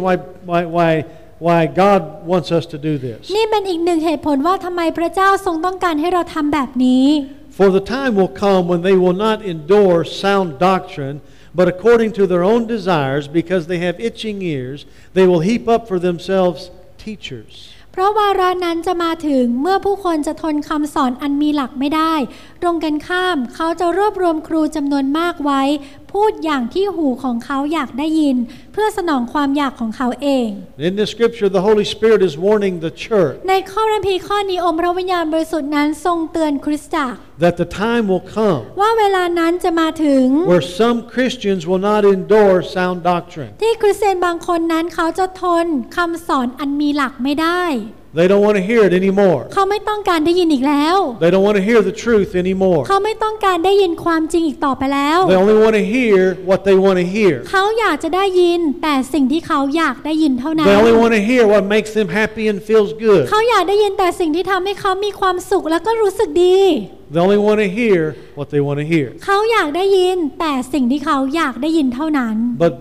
why God wants us to do this. นี่เป็นอีกหนึ่งเหตุผลว่าทำไมพระเจ้าทรงต้องการให้เราทำแบบนี้ For the time will come when they will not endure sound doctrine, but according to their own desires, because they have itching ears, they will heap up for themselves teachers. เพราะวาระนั้นจะมาถึงเมื่อผู้คนจะทนคำสอนอันมีหลักไม่ได้ตรงกันข้ามเขาจะรวบรวมครูจำนวนมากไว้พูดอย่างที่หูของเขาอยากได้ยินเพื่อสนองความอยากของเขาเอง In this scripture, the Holy Spirit is warning the church ในข้อพระคัมภีร์ข้อนี้องค์พระวิญญาณบริสุทธิ์นั้นทรงเตือนคริสตจักร that the time will come ว่าเวลานั้นจะมาถึง where some Christians will not endure sound doctrine. ที่คริสเตียนบางคนนั้นเขาจะทนคำสอนอันมีหลักไม่ได้ They don't want to hear it anymore. เขาไม่ต้องการได้ยินอีกแล้ว They don't want to hear the truth anymore. เขาไม่ต้องการได้ยินความจริงอีกต่อไปแล้ว They only want to hear what they want to hear. เขาอยากจะได้ยินแต่สิ่งที่เขาอยากได้ยินเท่านั้น They only want to hear what makes them happy and feels good. เขาอยากได้ยินแต่สิ่งที่ทำให้เขามีความสุขแล้วก็รู้สึกดี They only want to hear what they want to hear. เขาอยากได้ยินแต่สิ่งที่เขาอยากได้ยินเท่านั้น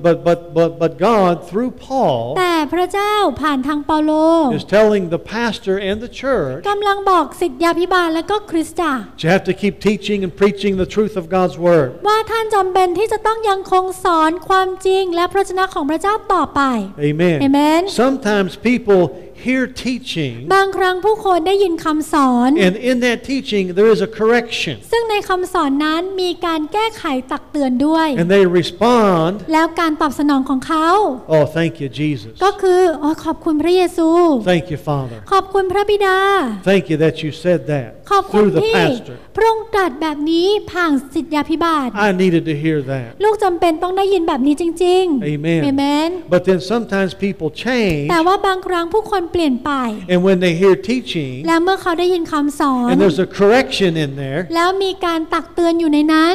But God through Paul แต่พระเจ้าผ่านทางเปาโล is telling the pastor and the church กำลังบอกศิษยาภิบาลและก็คริสตจักร you have to keep teaching and preaching the truth of God's word. ว่าท่านจำเป็นที่จะต้องยังคงสอนความจริงและพระวจนะของพระเจ้าต่อไป Amen. Amen. Sometimes people hear teaching บางครั้งผู้คนได้ยินคำสอน and in that teaching there is a correction ซึ่งในคำสอนนั้นมีการแก้ไขตักเตือนด้วย and they respond แล้วการตอบสนองของเขา oh thank you Jesus ก็คือขอบคุณพระเยซู thank you Father ขอบคุณพระบิดา thank you that you said that ขอบคุณ through the ที่ pastor พระองค์ตรัสแบบนี้ผ่านศิษยาภิบาล I needed to hear that ลูกจำเป็นต้องได้ยินแบบนี้จริงๆ Amen. Amen. But then sometimes people change แต่ว่าบางครั้งผู้คนเปลี่ยนไป and when they hear teaching แล้วเมื่อเขาได้ยินคำสอน and there's a correction in there แล้วมีการตักเตือนอยู่ในนั้น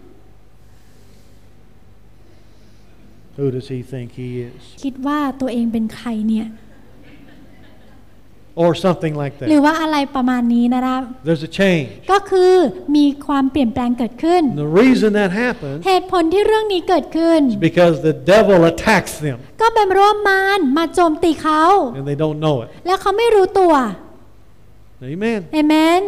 who does he think he is คิดว่าตัวเองเป็นใครเนี่ย or something like หรือ that ว่าอะไรประมาณนี้นะครับ there's a change ก็คือมีความเปลี่ยนแปลงเกิดขึ้น and the reason that happens เหตุผลที่เรื่องนี้เกิดขึ้น is because the devil attacks them ก็เป็นเพราะว่ามารมาโจมตีเขา and they don't know it แล้วเขาไม่รู้ตัว amen Amen.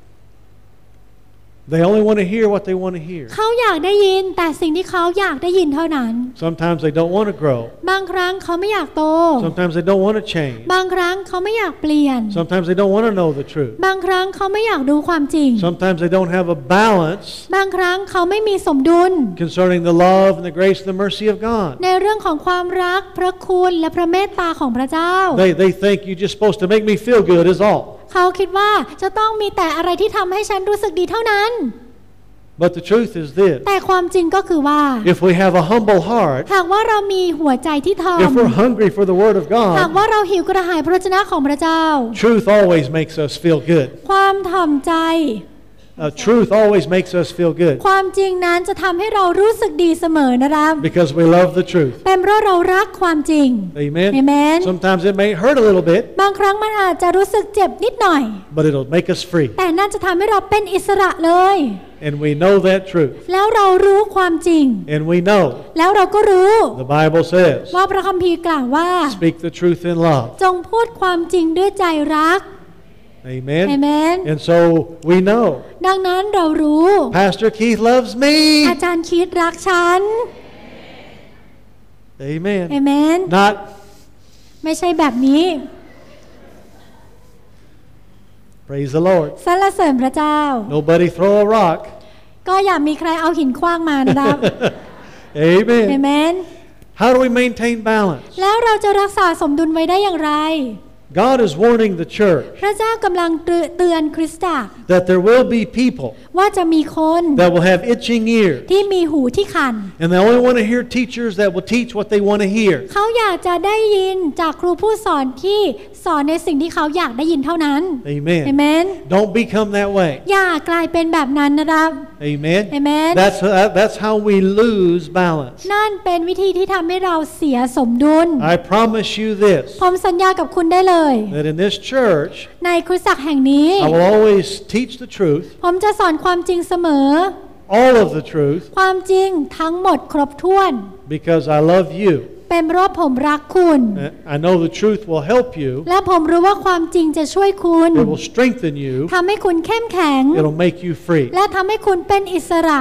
they only want to hear what they want to hear เขาอยากได้ยินแต่สิ่งที่เขาอยากได้ยินเท่านั้น sometimes they don't want to grow บางครั้งเขาไม่อยากโต sometimes they don't want to change บางครั้งเขาไม่อยากเปลี่ยน sometimes they don't want to know the truth บางครั้งเขาไม่อยากรู้ความจริง sometimes they don't have a balance บางครั้งเขาไม่มีสมดุล concerning the love and the grace and the mercy of God ในเรื่องของความรักพระคุณและพระเมตตาของพระเจ้า they think you're just supposed to make me feel good is all เขาคิดว่าจะต้องมีแต่อะไรที่ทำให้ฉันรู้สึกดีเท่านั้น But the truth is this. แต่ความจริงก็คือว่า If we have a humble heart, หากว่าเรามีหัวใจที่ถ่อม if we're hungry for the Word of หาก God, ว่าเราหิวกระหายพระวจนะของพระเจ้า truth always makes us feel good. ความถ่อมใจ Truth always makes us feel good ความจริงนั้นจะทำให้เรารู้สึกดีเสมอนะครับ because we love the truth. เป็นเพราะเรารักความจริง Amen. Amen. Sometimes it may hurt a little bit, บางครั้งมันอาจจะรู้สึกเจ็บนิดหน่อย but it'll make us free. แต่นั่นจะทำให้เราเป็นอิสระเลย And we know that truth. แล้วเรารู้ความจริง And we know, แล้วเราก็รู้ the Bible says, ว่าพระคัมภีร์กล่าวว่า speak the truth in love. จงพูดความจริงด้วยใจรัก Amen. Amen. And so we know, ดังนั้นเรารู้ Pastor Keith loves me. อาจารย์คิดรักฉัน Amen. Amen. Not, ไม่ใช่แบบนี้ praise the Lord. สรรเสริญพระเจ้า Nobody throw a rock. ก็อย่ามีใครเอาหินขว้างมานะครับ Amen. Amen. How do we maintain balance? แล้วเราจะรักษาสมดุลไว้ได้อย่างไร God is warning the church พระเจ้ากำลังเตือนคริสตจักร that there will be people ว่าจะมีคน that will have itching ears, ที่มีหูที่คัน and they only want to hear teachers that will teach what they want to hear. เขาอยากจะได้ยินจากครูผู้สอนที่สอนในสิ่งที่เขาอยากได้ยินเท่านั้น Amen. Amen. Don't become that way. อย่ากลายเป็นแบบนั้นนะครับ Amen. Amen. That's how we lose balance. นั่นเป็นวิธีที่ทำให้เราเสียสมดุล I promise you this, ผมสัญญากับคุณได้เลย that in this church, ในคริสตจักรแห่งนี้ I will always teach the truth, ผมจะสอนความจริงเสมอ all of the truth, ความจริงทั้งหมดครบถ้วน because I love you. เป็นเพราะผมรักคุณ I know the truth will help you. และผมรู้ว่าความจริงจะช่วยคุณ It will strengthen you. ทำให้คุณเข้มแข็ง It'll make you free. และทำให้คุณเป็นอิสระ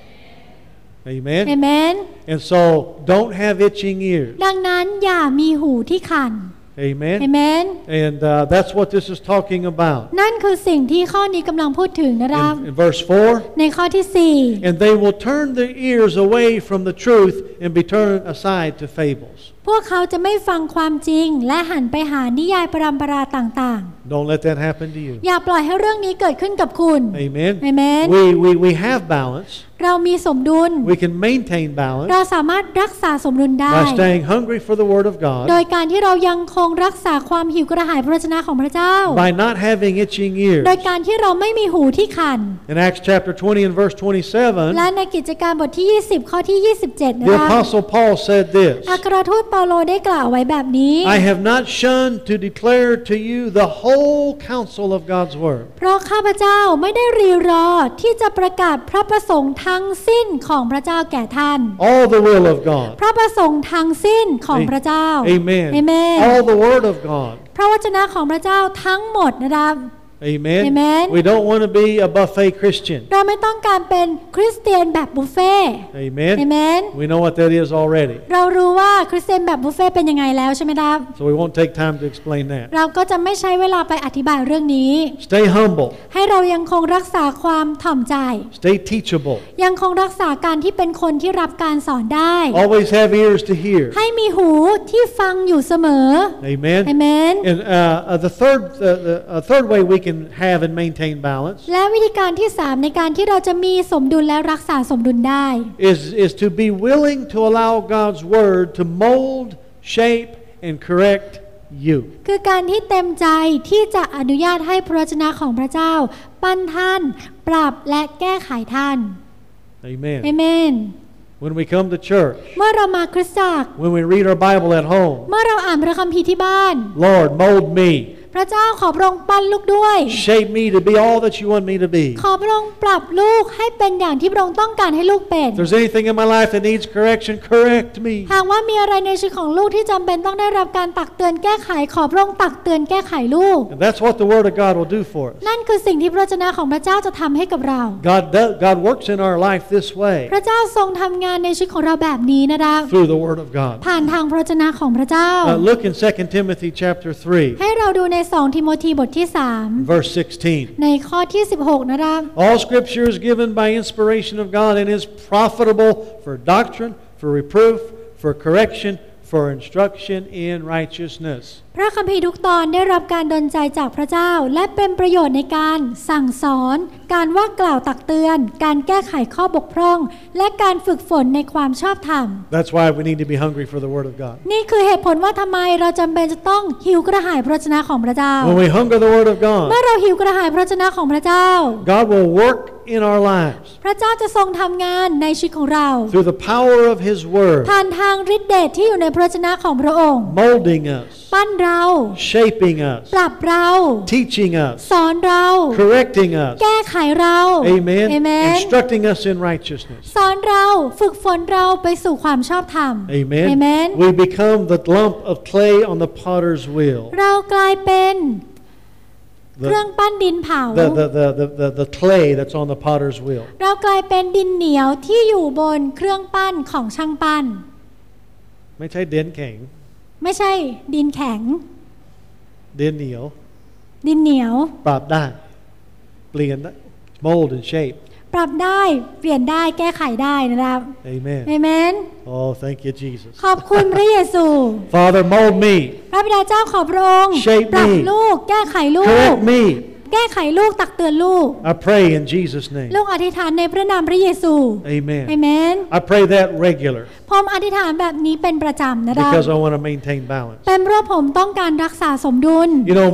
Amen. Amen. And so don't have itching ears. ดังนั้นอย่ามีหูที่คัน Amen. Amen. And that's what this is talking about. นั่นคือสิ่งที่ข้อนี้กำลังพูดถึงนะครับ In verse 4, ในข้อที่ and they will turn their ears away from the truth and be turned aside to fables. 4 พวกเขาจะไม่ฟังความจริงและหันไปหานิยายปรัมปราต่าง Don't let that happen to you. ๆ อย่าปล่อยให้เรื่องนี้เกิดขึ้นกับคุณ Amen. Amen. We have balance. เรามีสมดุล We can maintain balance เราสามารถรักษาสมดุลได้ by staying hungry for the Word of โด God, ยการที่เรายังคงรักษาความหิวกระหายพระวจนะของพระเจ้า by not having itching โดย ears. การที่เราไม่มีหูที่คัน In Acts chapter 20 and verse และ 27, ในกิจการบทที่ 20 ข้อที่ 27 นะ the คะ Apostle Paul said this, อัครทูตเปาโลได้กล่าวไว้แบบนี้ I have not shunned to declare to you the whole counsel of God's Word. เพราะข้าพเจ้าไม่ได้รีรอที่จะประกาศพระประสงค์ทั้งสิ้นของพระเจ้าแก่ท่าน All the will of God. พระประสงค์ทั้งสิ้นของพระเจ้า Amen. Amen. All the Word of God. พระวจนะของพระเจ้าทั้งหมดนะครับ Amen. Amen. We don't want to be a buffet Christian. เราไม่ต้องการเป็นคริสเตียนแบบบุฟเฟ่ต์ Amen. Amen. We know what that is already. เรารู้ว่าคริสเตียนแบบบุฟเฟ่ต์เป็นยังไงแล้วใช่ไหมครับ So we won't take time to explain that. เราก็จะไม่ใช้เวลาไปอธิบายเรื่องนี้ Stay humble. ให้เรายังคงรักษาความถ่อมใจ Stay teachable. ยังคงรักษาการที่เป็นคนที่รับการสอนได้ Always have ears to hear. ให้มีหูที่ฟังอยู่เสมอ Amen. Amen. And the third way we can have and maintain balance และวิธีการที่ 3 ในการที่เราจะมีสมดุลและรักษาสมดุลได้ is to be willing to allow God's Word to mold, shape, and correct you. คือการที่เต็มใจที่จะอนุญาตให้พระวจนะของพระเจ้า ปั้นท่าน ปรับและแก้ไขท่าน Amen. Amen. When we come to church, เมื่อเรามาคริสตจักร when we read our Bible at home, เมื่อเราอ่านพระคัมภีร์ที่บ้าน Lord, mold me. พระเจ้าขอพระองค์ปั้นลูกด้วย Shape me to be all that you want me to be. ขอพระองค์ปรับลูกให้เป็นอย่างที่พระองค์ต้องการให้ลูกเป็น If there's anything in my life that needs correction, correct me. หากว่ามีอะไรในชีวิตของลูกที่จำเป็นต้องได้รับการตักเตือนแก้ไข ขอพระองค์ตักเตือนแก้ไขลูก And that's what the Word of God will do for us. นั่นคือสิ่งที่พระวจนะของพระเจ้าจะทำให้กับเรา God works in our life this way พระเจ้าทรงทำงานในชีวิตของเราแบบนี้นะคะ through the Word of God. ผ่านทางพระวจนะของพระเจ้า Look in 2 Timothy chapter 3, ให้เราดูใน2ทิโมธีบทที่ verse 16. 3 ในข้อที่ 16 นะคะ All Scripture is given by inspiration of God and is profitable for doctrine, for reproof, for correction, for instruction in righteousness. พระคัมภีร์ทุกตอนได้รับการดลใจจากพระเจ้าและเป็นประโยชน์ในการสั่งสอนการว่ากล่าวตักเตือนการแก้ไขข้อบกพร่องและการฝึกฝนในความชอบธรรม That's why we need to be hungry for the Word of God. นี่คือเหตุผลว่าทำไมเราจำเป็นจะต้องหิวกระหายพระวจนะของพระเจ้า When we hunger the Word of เมื่ God, อเราหิวกระหายพระวจนะของพระเจ้า God will work in our lives พระเจ้าจะทรงทำงานในชีวิตของเรา through the power of His Word, ผ่านทางฤทธิเดชที่อยู่ในพระวจนะของพระองค์ molding us, ปั้นเรา shaping us, ปรับเรา teaching us, สอนเรา correcting us. แก้ไขเรา Amen. เอเมน Instructing us in righteousness. สอนเราฝึกฝนเราไปสู่ความชอบธรรม Amen. เอเมน We become the lump of clay on the potter's wheel. เรากลายเป็นเครื่อง The, ปั้นดินเผา the clay that's on the potter's wheel. เรากลายเป็นดินเหนียวที่อยู่บนเครื่องปั้นของช่างปั้นไม่ใช่เด่นแข็งไม่ใช่ดินแข็งเด่นเหนียวดินเหนียวปรับได้เปลี่ยนได้ mold and shape. ปรับได้เปลี่ยนได้แก้ไขได้นะครับ Amen. เอเมน Oh, thank you, Jesus. ขอบคุณพระเยซู Father, mold me, พระบิดาเจ้าขอพระองค์ Shape me ปรับลูกแก้ไขลูก correct me. แก้ไขลูกตักเตือนลูก I pray in Jesus' name. ลูกอธิษฐานในพระนามพระเยซู Amen. เอเมน I pray that regular ผมอธิษฐานแบบนี้เป็นประจำนะครับ because I want to maintain balance. เป็นเพราะผมต้องการรักษาสมดุล You know,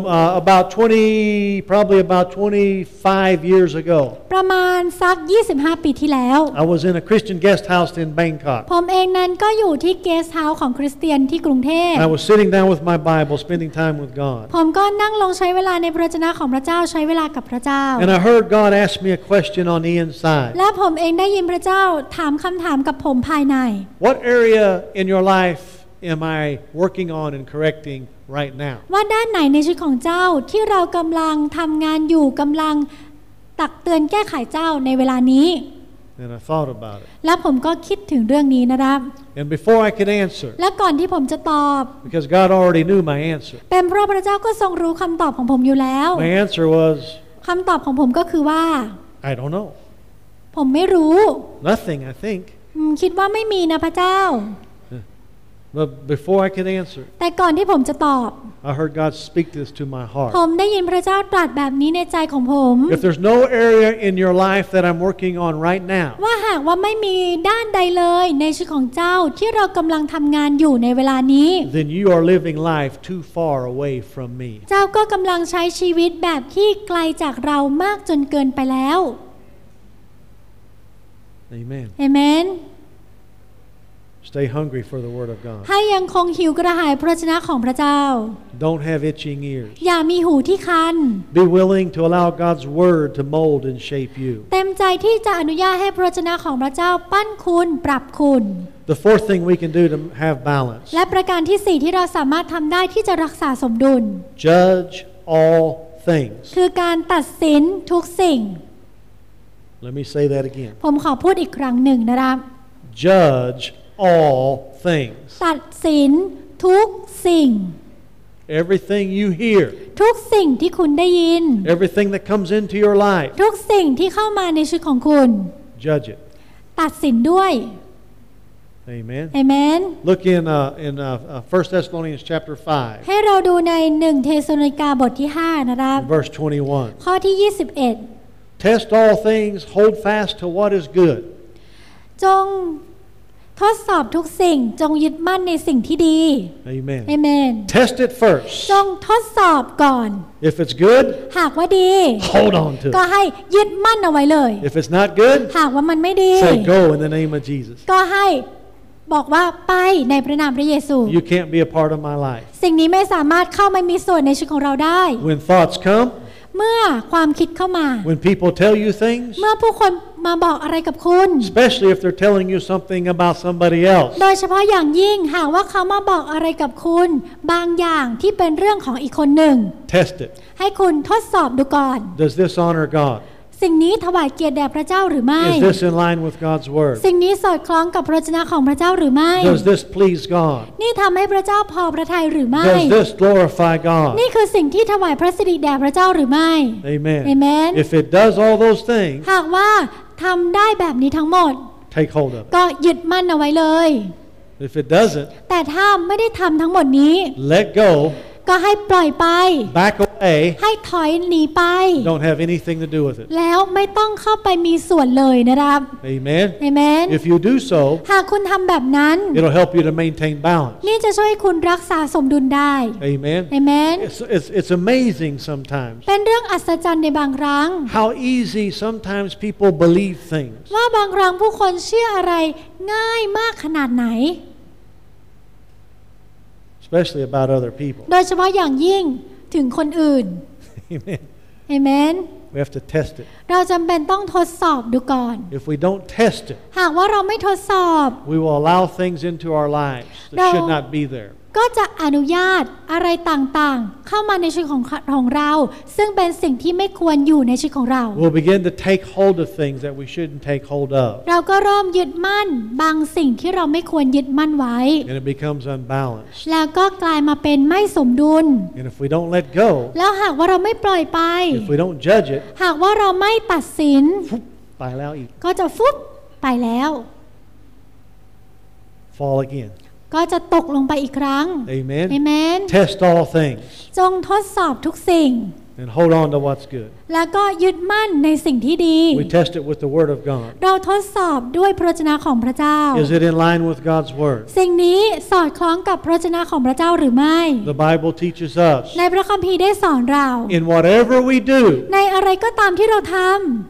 probably about 25 years ago, ประมาณสัก 25 ปีที่แล้ว I was in a Christian guest house in Bangkok. ผมเองนั้นก็อยู่ที่เกสต์เฮาส์ของคริสเตียนที่กรุงเทพ I was sitting down with my Bible, spending time with God. ผมก็นั่งลงใช้เวลาในพระวจนะของพระเจ้าใช้เวลากับพระเจ้า And I heard God ask me a question on the inside. และผมเองได้ยินพระเจ้าถามคำถามกับผมภายใน What area in your life am I working on and correcting right now? ว่าด้านไหนในชีวิตของเจ้าที่เรากำลังทำงานอยู่กำลังตักเตือนแก้ไขเจ้าในเวลานี้ And I thought about it. และผมก็คิดถึงเรื่องนี้นะครับ And before I could answer, และก่อนที่ผมจะตอบ because God already knew my answer, เป็นเพราะพระเจ้าก็ทรงรู้คำตอบของผมอยู่แล้ว my answer was, คำตอบของผมก็คือว่า I don't know. ผมไม่รู้ Nothing, I think. คิดว่าไม่มีนะพระเจ้า But before I could answer, แต่ก่อนที่ผมจะตอบ I heard God speak this to my ผ heart. มได้ยินพระเจ้าตรัสแบบนี้ในใจของผม If there's no area in your life that I'm working on right now, ว่าหากว่าไม่มีด้านใดเลยในชีวิตของเจ้าที่เรากำลังทำงานอยู่ในเวลานี้ then you are living life too far away from me. เจ้าก็กำลังใช้ชีวิตแบบที่ไกลจากเรามากจนเกินไปแล้ว Amen. เอเมน Stay hungry for the Word of God. ให้ยังคงหิวกระหายพระวจนะของพระเจ้า Don't have itching ears. อย่ามีหูที่คัน Be willing to allow God's Word to mold and shape you. เต็มใจที่จะอนุญาตให้พระวจนะของพระเจ้าปั้นคุณปรับคุณ The fourth thing we can do to have balance, และประการที่4ที่เราสามารถทำได้ที่จะรักษาสมดุล judge all things. คือการตัดสินทุกสิ่ง Let me say that again. ผมขอพูดอีกครั้งหนึ่งนะครับ Judge all things. ตัดสินทุกสิ่ง Everything you hear, ทุกสิ่งที่คุณได้ยิน everything that comes into your life, ทุกสิ่งที่เข้ามาในชีวิตของคุณ judge it. ตัดสินด้วย Amen. เอเมน Look in 1 Thessalonians chapter 5, ให้เราดูใน1เทสโลนิกาบทที่5นะครับ verse 21. ข้อที่21 Test all things, hold fast to what is good. จงทดสอบทุกสิ่งจงยึดมั่นในสิ่งที่ดี Amen. เอเมน Test it first. จงทดสอบก่อน If it's good, หากว่าดี hold on to ก็ it. ให้ยึดมั่นเอาไว้เลย If it's not good, หากว่ามันไม่ดี say go in the name of Jesus. ก็ให้บอกว่าไปในพระนามพระเยซู You can't be a part of my life. สิ่งนี้ไม่สามารถเข้ามามีส่วนในชีวิตของเราได้ When thoughts come, เมื่อความคิดเข้ามา when people tell you things, เมื่อผู้คนมาบอกอะไรกับคุณ especially if they're telling you something about somebody else, โดยเฉพาะอย่างยิ่งหากว่าเขามาบอกอะไรกับคุณ บางอย่างที่เป็นเรื่องของอีกคนหนึ่ง test it. ให้คุณทดสอบดูก่อน Does this honor God? สิ่งนี้ถวายเกียรติแด่พระเจ้าหรือไม่ Is this in line with God's word? สิ่งนี้สอดคล้องกับพระวจนะของพระเจ้าหรือไม่ Does this please God? นี่ทำให้พระเจ้าพอพระทัยหรือไม่ Does this glorify God? นี่คือสิ่งที่ถวายพระสิริแด่พระเจ้าหรือไม่ Amen. Amen. If it does all those things, หากว่าทำได้แบบนี้ทั้งหมด take hold of it. ก็ยึดมั่นเอาไว้เลย If it doesn't, แต่ถ้าไม่ได้ทำทั้งหมดนี้ let go, ก็ให้ปล่อยไป back away, ให้ถอยหนีไป don't have anything to do with it. แล้วไม่ต้องเข้าไปมีส่วนเลยนะครับ Amen. เอเมน If you do so, หากคุณทำแบบนั้น it'll help you to maintain balance. นี่จะช่วยคุณรักษาสมดุลได้ Amen. เอเมน It's amazing sometimes เป็นเรื่องอัศจรรย์ในบางครั้ง how easy sometimes people believe things. ว่าบางครั้งผู้คนเชื่ออะไรง่ายมากขนาดไหน Especially about other people. โดยเฉพาะอย่างยิ่งถึงคนอื่น Amen. เอเมน We have to test it. เราจำเป็นต้องทดสอบดูก่อน If we don't test it, หากว่าเราไม่ทดสอบ we will allow things into our lives that should not be there. ก็จะอนุญาตอะไรต่างๆเข้ามาในชีวิตของเราซึ่งเป็นสิ่งที่ไม่ควรอยู่ในชีวิตของเรา We'll begin to take hold of things that we shouldn't take hold of. เราก็เริ่มยึดมั่นบางสิ่งที่เราไม่ควรยึดมั่นไว้ And it becomes unbalanced. แล้วก็กลายมาเป็นไม่สมดุล And if we don't let go, แล้วหากว่าเราไม่ปล่อยไป if we don't judge it, หากว่าเราไม่ตัดสินไปแล้วอีกก็จะฟุบไปแล้ว fall again. ก็จะตกลงไปอีกครั้ง Amen. เอเมน Test all things จงทดสอบทุกสิ่ง and hold on to what's good. แล้วก็ยึดมั่นในสิ่งที่ดี We test it with the Word of God. เราทดสอบด้วยพระวจนะของพระเจ้า Is it in line with God's Word? สิ่งนี้สอดคล้องกับพระวจนะของพระเจ้าหรือไม่ The Bible teaches us ในพระคัมภีร์ได้สอนเรา in whatever we do, ในอะไรก็ตามที่เราท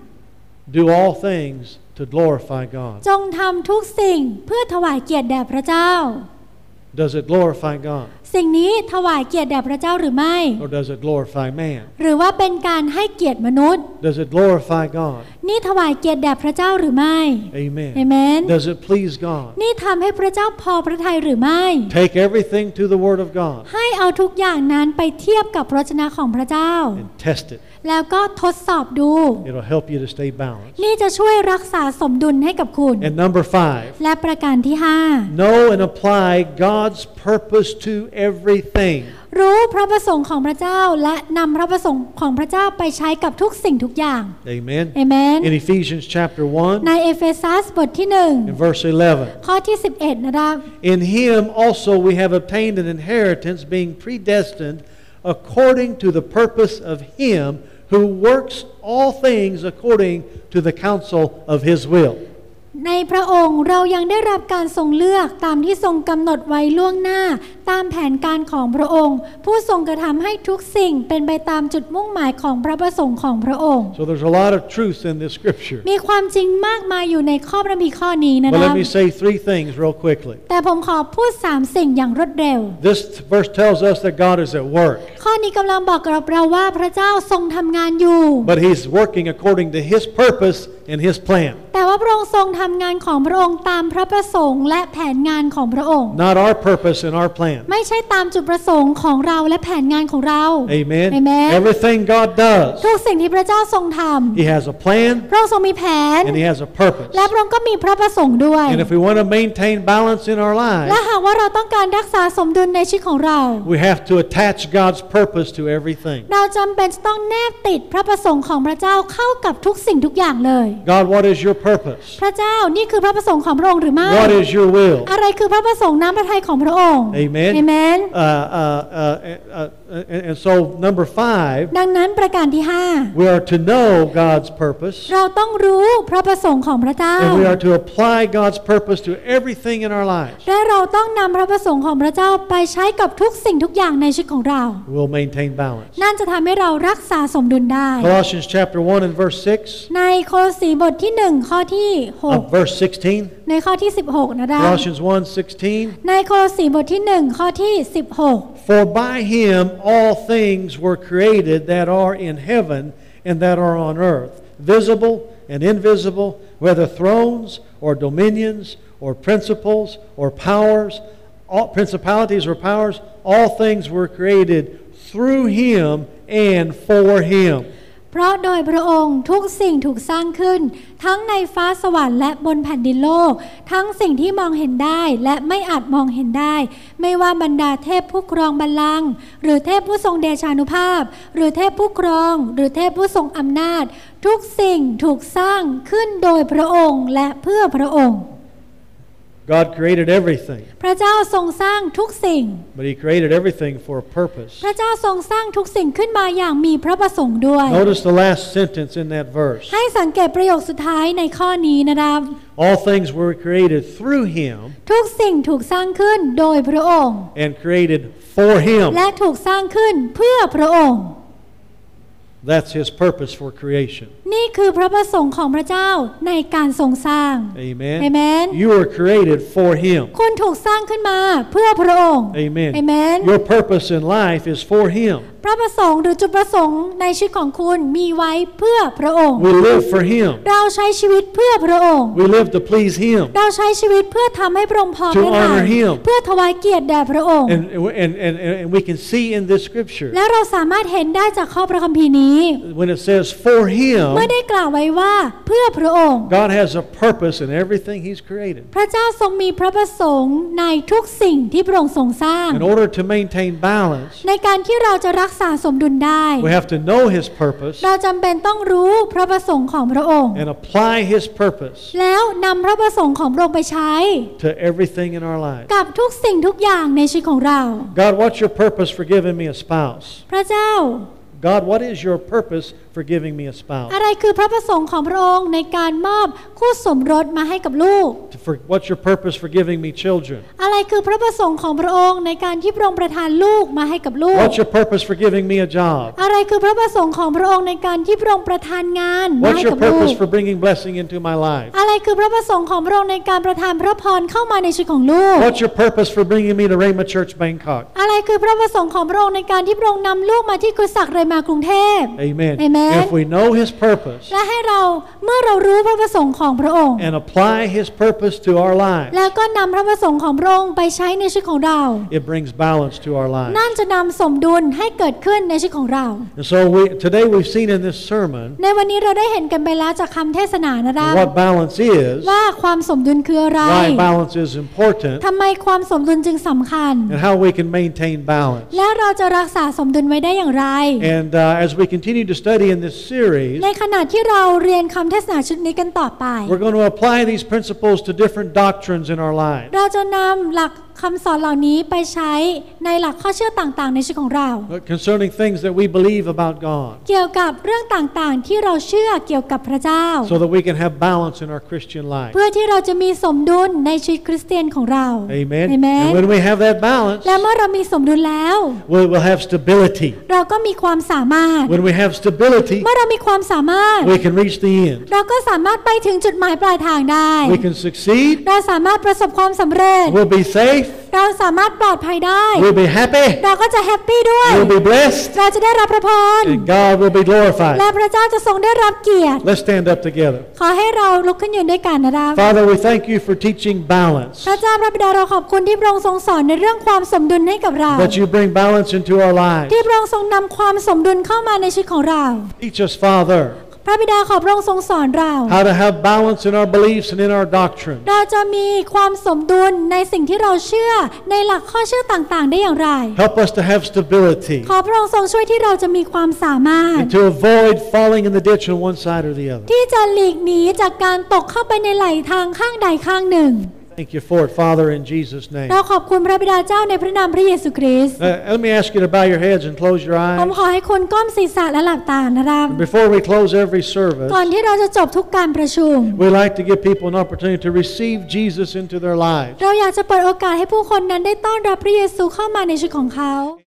do all things to glorify God. ำจงทำทุกสิ่งเพื่อถวายเกียรติแด่พระเจ้า Does it glorify God สิ่งนี้ถวายเกียรติแด่พระเจ้าหรือไม่ or does it glorify man? หรือว่าเป็นการให้เกียรติมนุษย์ Does it glorify God? นี่ถวายเกียรติแด่พระเจ้าหรือไม่ Amen. เอเมน Does it please God? นี่ทำให้พระเจ้าพอพระทัยหรือไม่ Take everything to the Word of God ให้เอาทุกอย่างนั้นไปเทียบกับพระวจนะของพระเจ้า and test it. แล้วก็ทดสอบดู It'll help you to stay balanced. นี่จะช่วยรักษาสมดุลให้กับคุณ And number 5, และประการที่ know and apply God's purpose to everything. 5 รู้พระประสงค์ของพระเจ้าและนำพระประสงค์ของพระเจ้าไปใช้กับทุกสิ่งทุกอย่าง Amen. เอเมน In Ephesians chapter ใน 1 เอเฟซัสบทที่ and verse 11. 1 ข้อที่ 11 นะครับ In him also we have obtained an inheritance, being predestined according to the purpose of him who works all things according to the counsel of his will. ในพระองค์เรายังได้รับการทรงเลือกตามที่ทรงกำหนดไว้ล่วงหน้าตามแผนการของพระองค์ผู้ทรงกระทำให้ทุกสิ่งเป็นไปตามจุดมุ่งหมายของพระประสงค์ของพระองค์ So there's a lot of truth in this scripture. มีความจริงมากมายอยู่ในข้อพระคัมภีร์ข้อนี้นะ But ครับ let me say 3 things real quickly. แต่ผมขอพูด3สิ่งอย่างรวดเร็ว This verse tells us that God is at work, ข้อนี้กำลังบอกกับเราว่าพระเจ้าทรงทำงานอยู่ but he's working according to his purpose and his plan. แต่ว่าพระองค์ทรงทำงานของพระองค์ตามพระประสงค์และแผนงานของพระองค์ Not our purpose and our plan. ไม่ใช่ตามจุดประสงค์ของเราและแผนงานของเรา Amen. Amen. Everything God does, ทุกสิ่งที่พระเจ้าทรงท he has a plan ำพระองค์ทรงมีแผน and he has a purpose. และพระองค์ก็มีพระประสงค์ด้วย And if we want to maintain balance in our และ lives, หากว่าเราต้องการรักษาสมดุลในชีวิตของเรา we have to attach God's purpose to everything. เราจำเป็นจะต้องแนบติดพระประสงค์ของพระเจ้าเข้ากับทุกสิ่งทุกอย่างเลย God, what is your purpose? พระเจ้านี่คือพระประสงค์ของพระองค์หรือไม่ What is your will? อะไรคือพระประสงค์น้ำพระทัยของพระองค์ Amen. เอเมน And so number 5, ดังนั้นประการที่ we are to know God's purpose 5 เราต้องรู้พระประสงค์ของพระเจ้า and we are to apply God's purpose to everything in our lives. และเราต้องนำพระประสงค์ของพระเจ้าไปใช้กับทุกสิ่งทุกอย่างในชีวิตของเรา We'll maintain balance. นั่นจะทำให้เรารักษาสมดุลได้ Colossians chapter 1 and verse 6, ในโคโลสีบทที่ 1 ข้อที่ verse 16. 6 ในข้อที่ 16 นะคะ Colossians 1:16. ในโคโลสีบทที่ 1 ข้อที่ 16 For by him all things were created that are in heaven and that are on earth, visible and invisible, whether thrones or dominions or principles or powers, all principalities or powers, all things were created through him and for him. เพราะโดยพระองค์ทุกสิ่งถูกสร้างขึ้นทั้งในฟ้าสวรรค์และบนแผ่นดินโลกทั้งสิ่งที่มองเห็นได้และไม่อาจมองเห็นได้ไม่ว่าบรรดาเทพผู้ครองบัลลังก์หรือเทพผู้ทรงเดชานุภาพหรือเทพผู้ครองหรือเทพผู้ทรงอำนาจทุกสิ่งถูกสร้างขึ้นโดยพระองค์และเพื่อพระองค์ God created everything, พระเจ้าทรงสร้างทุกสิ่ง but He created everything for a purpose. พระเจ้าทรงสร้างทุกสิ่งขึ้นมาอย่างมีพระประสงค์ด้วย Notice the last sentence in that verse. ให้สังเกตประโยคสุดท้ายในข้อนี้นะครับ All things were created through Him ทุกสิ่งถูกสร้างขึ้นโดยพระองค์ and created for Him. และถูกสร้างขึ้นเพื่อพระองค์ That's His purpose for creation. นี่คือพระประสงค์ของพระเจ้าในการทรงสร้าง Amen. Amen. You were created for Him. คุณถูกสร้างขึ้นมาเพื่อพระองค์ Amen. Amen. Your purpose in life is for Him. พระประสงค์หรือจุดประสงค์ในชีวิตของคุณมีไว้เพื่อพระองค์ We live for Him. เราใช้ชีวิตเพื่อพระองค์ We live to please Him. เราใช้ชีวิตเพื่อทำให้พระองค์พอพระทัย honor Him. เพื่อถวายเกียรติแด่พระองค์ And we can see in this scripture และเราสามารถเห็นได้จากข้อพระคัมภีร์นี้ when it says for เมื่อ Him, ได้กล่าวไว้ว่าเพื่อพระองค์ God has a purpose in everything He's created. พระเจ้าทรงมีพระประสงค์ในทุกสิ่งที่พระองค์ทรงสร้าง In order to maintain balance, ในการที่เราจะรักษาสมดุลได้ we have to know His purpose เราจำเป็นต้องรู้พระประสงค์ของพระองค์ and apply His purpose แล้วนำพระประสงค์ของพระองค์ไปใช้ to everything in our lives. กับทุกสิ่งทุกอย่างในชีวิตของเรา God, what's your purpose for giving me a spouse? พระเจ้า God, what is your purpose for giving me a spouse? อะไรคือพระประสงค์ของพระองค์ในการมอบคู่สมรสมาให้กับลูก What's your purpose for giving me children? อะไรคือพระประสงค์ของพระองค์ในการที่พระองค์ประทานลูกมาให้กับลูก What's your purpose for giving me a job? อะไรคือพระประสงค์ของพระองค์ในการที่พระองค์ประทานงานมา What's ให้ your กับลูก purpose for bringing blessing into my life? อะไรคือพระประสงค์ของพระองค์ในการประทานพระพรเข้ามาในชีวิตของลูก What's your purpose for bringing me to Rhema Church Bangkok? อะไรคือพระประสงค์ของพระองค์ในการที่พระองค์นำลูกมาที่คริสตจักรเรมากรุงเทพ Amen. Amen. If we know His purpose และให้เราเมื่อเรารู้พระประสงค์ของพระองค์ and apply His purpose to our lives, แล้วก็นำพระประสงค์ของพระองค์ไปใช้ในชีวิตของเรา it brings balance to our lives. นั่นจะนำสมดุลให้เกิดขึ้นในชีวิตของเรา And so today we've seen in this sermon ในวันนี้เราได้เห็นกันไปแล้วจากคำเทศนานะครับ what balance is, ว่าความสมดุลคืออะไร why balance is important, ทำไมความสมดุลจึงสำคัญ and how we can maintain balance. และเราจะรักษาสมดุลไว้ได้อย่างไร And as we continue to study in this series, ในขณะที่เราเรียนคำเทศนาชุดนี้กันต่อไป we're going to apply these principles to different doctrines in our lives. เราจะนำหลักคำสอนเหล่านี้ไปใช้ในหลักข้อเชื่อต่างๆในชีวิตของเรา Concerning things that we believe about God, เกี่ยวกับเรื่องต่างๆที่เราเชื่อเกี่ยวกับพระเจ้า so that we can have balance in our Christian life. เพื่อที่เราจะมีสมดุลในชีวิตคริสเตียนของเรา Amen. Amen. And when we have that balance, และเมื่อเรามีสมดุลแล้ว we'll have stability. เราก็มีความสามารถ When we have stability, เมื่อเรามีความสามารถ we can reach the end. เราก็สามารถไปถึงจุดหมายปลายทางได้ We can succeed. เราสามารถประสบความสำเร็จ We'll be safe. เราสามารถปลอดภัยได้ We'll be happy. เราก็จะแฮปปี้ด้วย We'll be blessed. เราจะได้รับพระพร And God will be และ glorified. พระเจ้าจะทรงได้รับเกียรติ Let's stand up together. ขอให้เราลุกขึ้นยืนด้วยกันนะครับ Father, we thank you for teaching balance. พระเจ้าพระบิดาเราขอบคุณที่พระองค์ทรงสอนในเรื่องความสมดุลให้กับเรา That you bring balance into our lives. ที่พระองค์ทรงนำความสมดุลเข้ามาในชีวิตของเรา Teach us, Father, พระบิดาขอพระองค์ทรงสอนเรา how to have balance in our beliefs and in our doctrine. เราจะมีความสมดุลในสิ่งที่เราเชื่อในหลักข้อเชื่อต่างๆได้อย่างไร Help us to have stability ขอพระองค์ทรงช่วยที่เราจะมีความสามารถ and to avoid falling in the ditch on one side or the other. ที่จะหลีกหนีจากการตกเข้าไปในไหลทางข้างใดข้างหนึ่ง Thank you for it, Father, in Jesus' name. เราขอบคุณพระบิดาเจ้าในพระนามพระเยซูคริสต์ Let me ask you to bow your heads and close your ผม eyes. ขอให้คุณก้มศีรษะและหลับตานะครับ Before we close every service, ก่อนที่เราจะจบทุกการประชุม we like to give people an opportunity to receive Jesus into their lives. เราอยากจะเปิดโอกาสให้ผู้คนนั้นได้ต้อนรับพระเยซูเข้ามาในชีวิตของเขา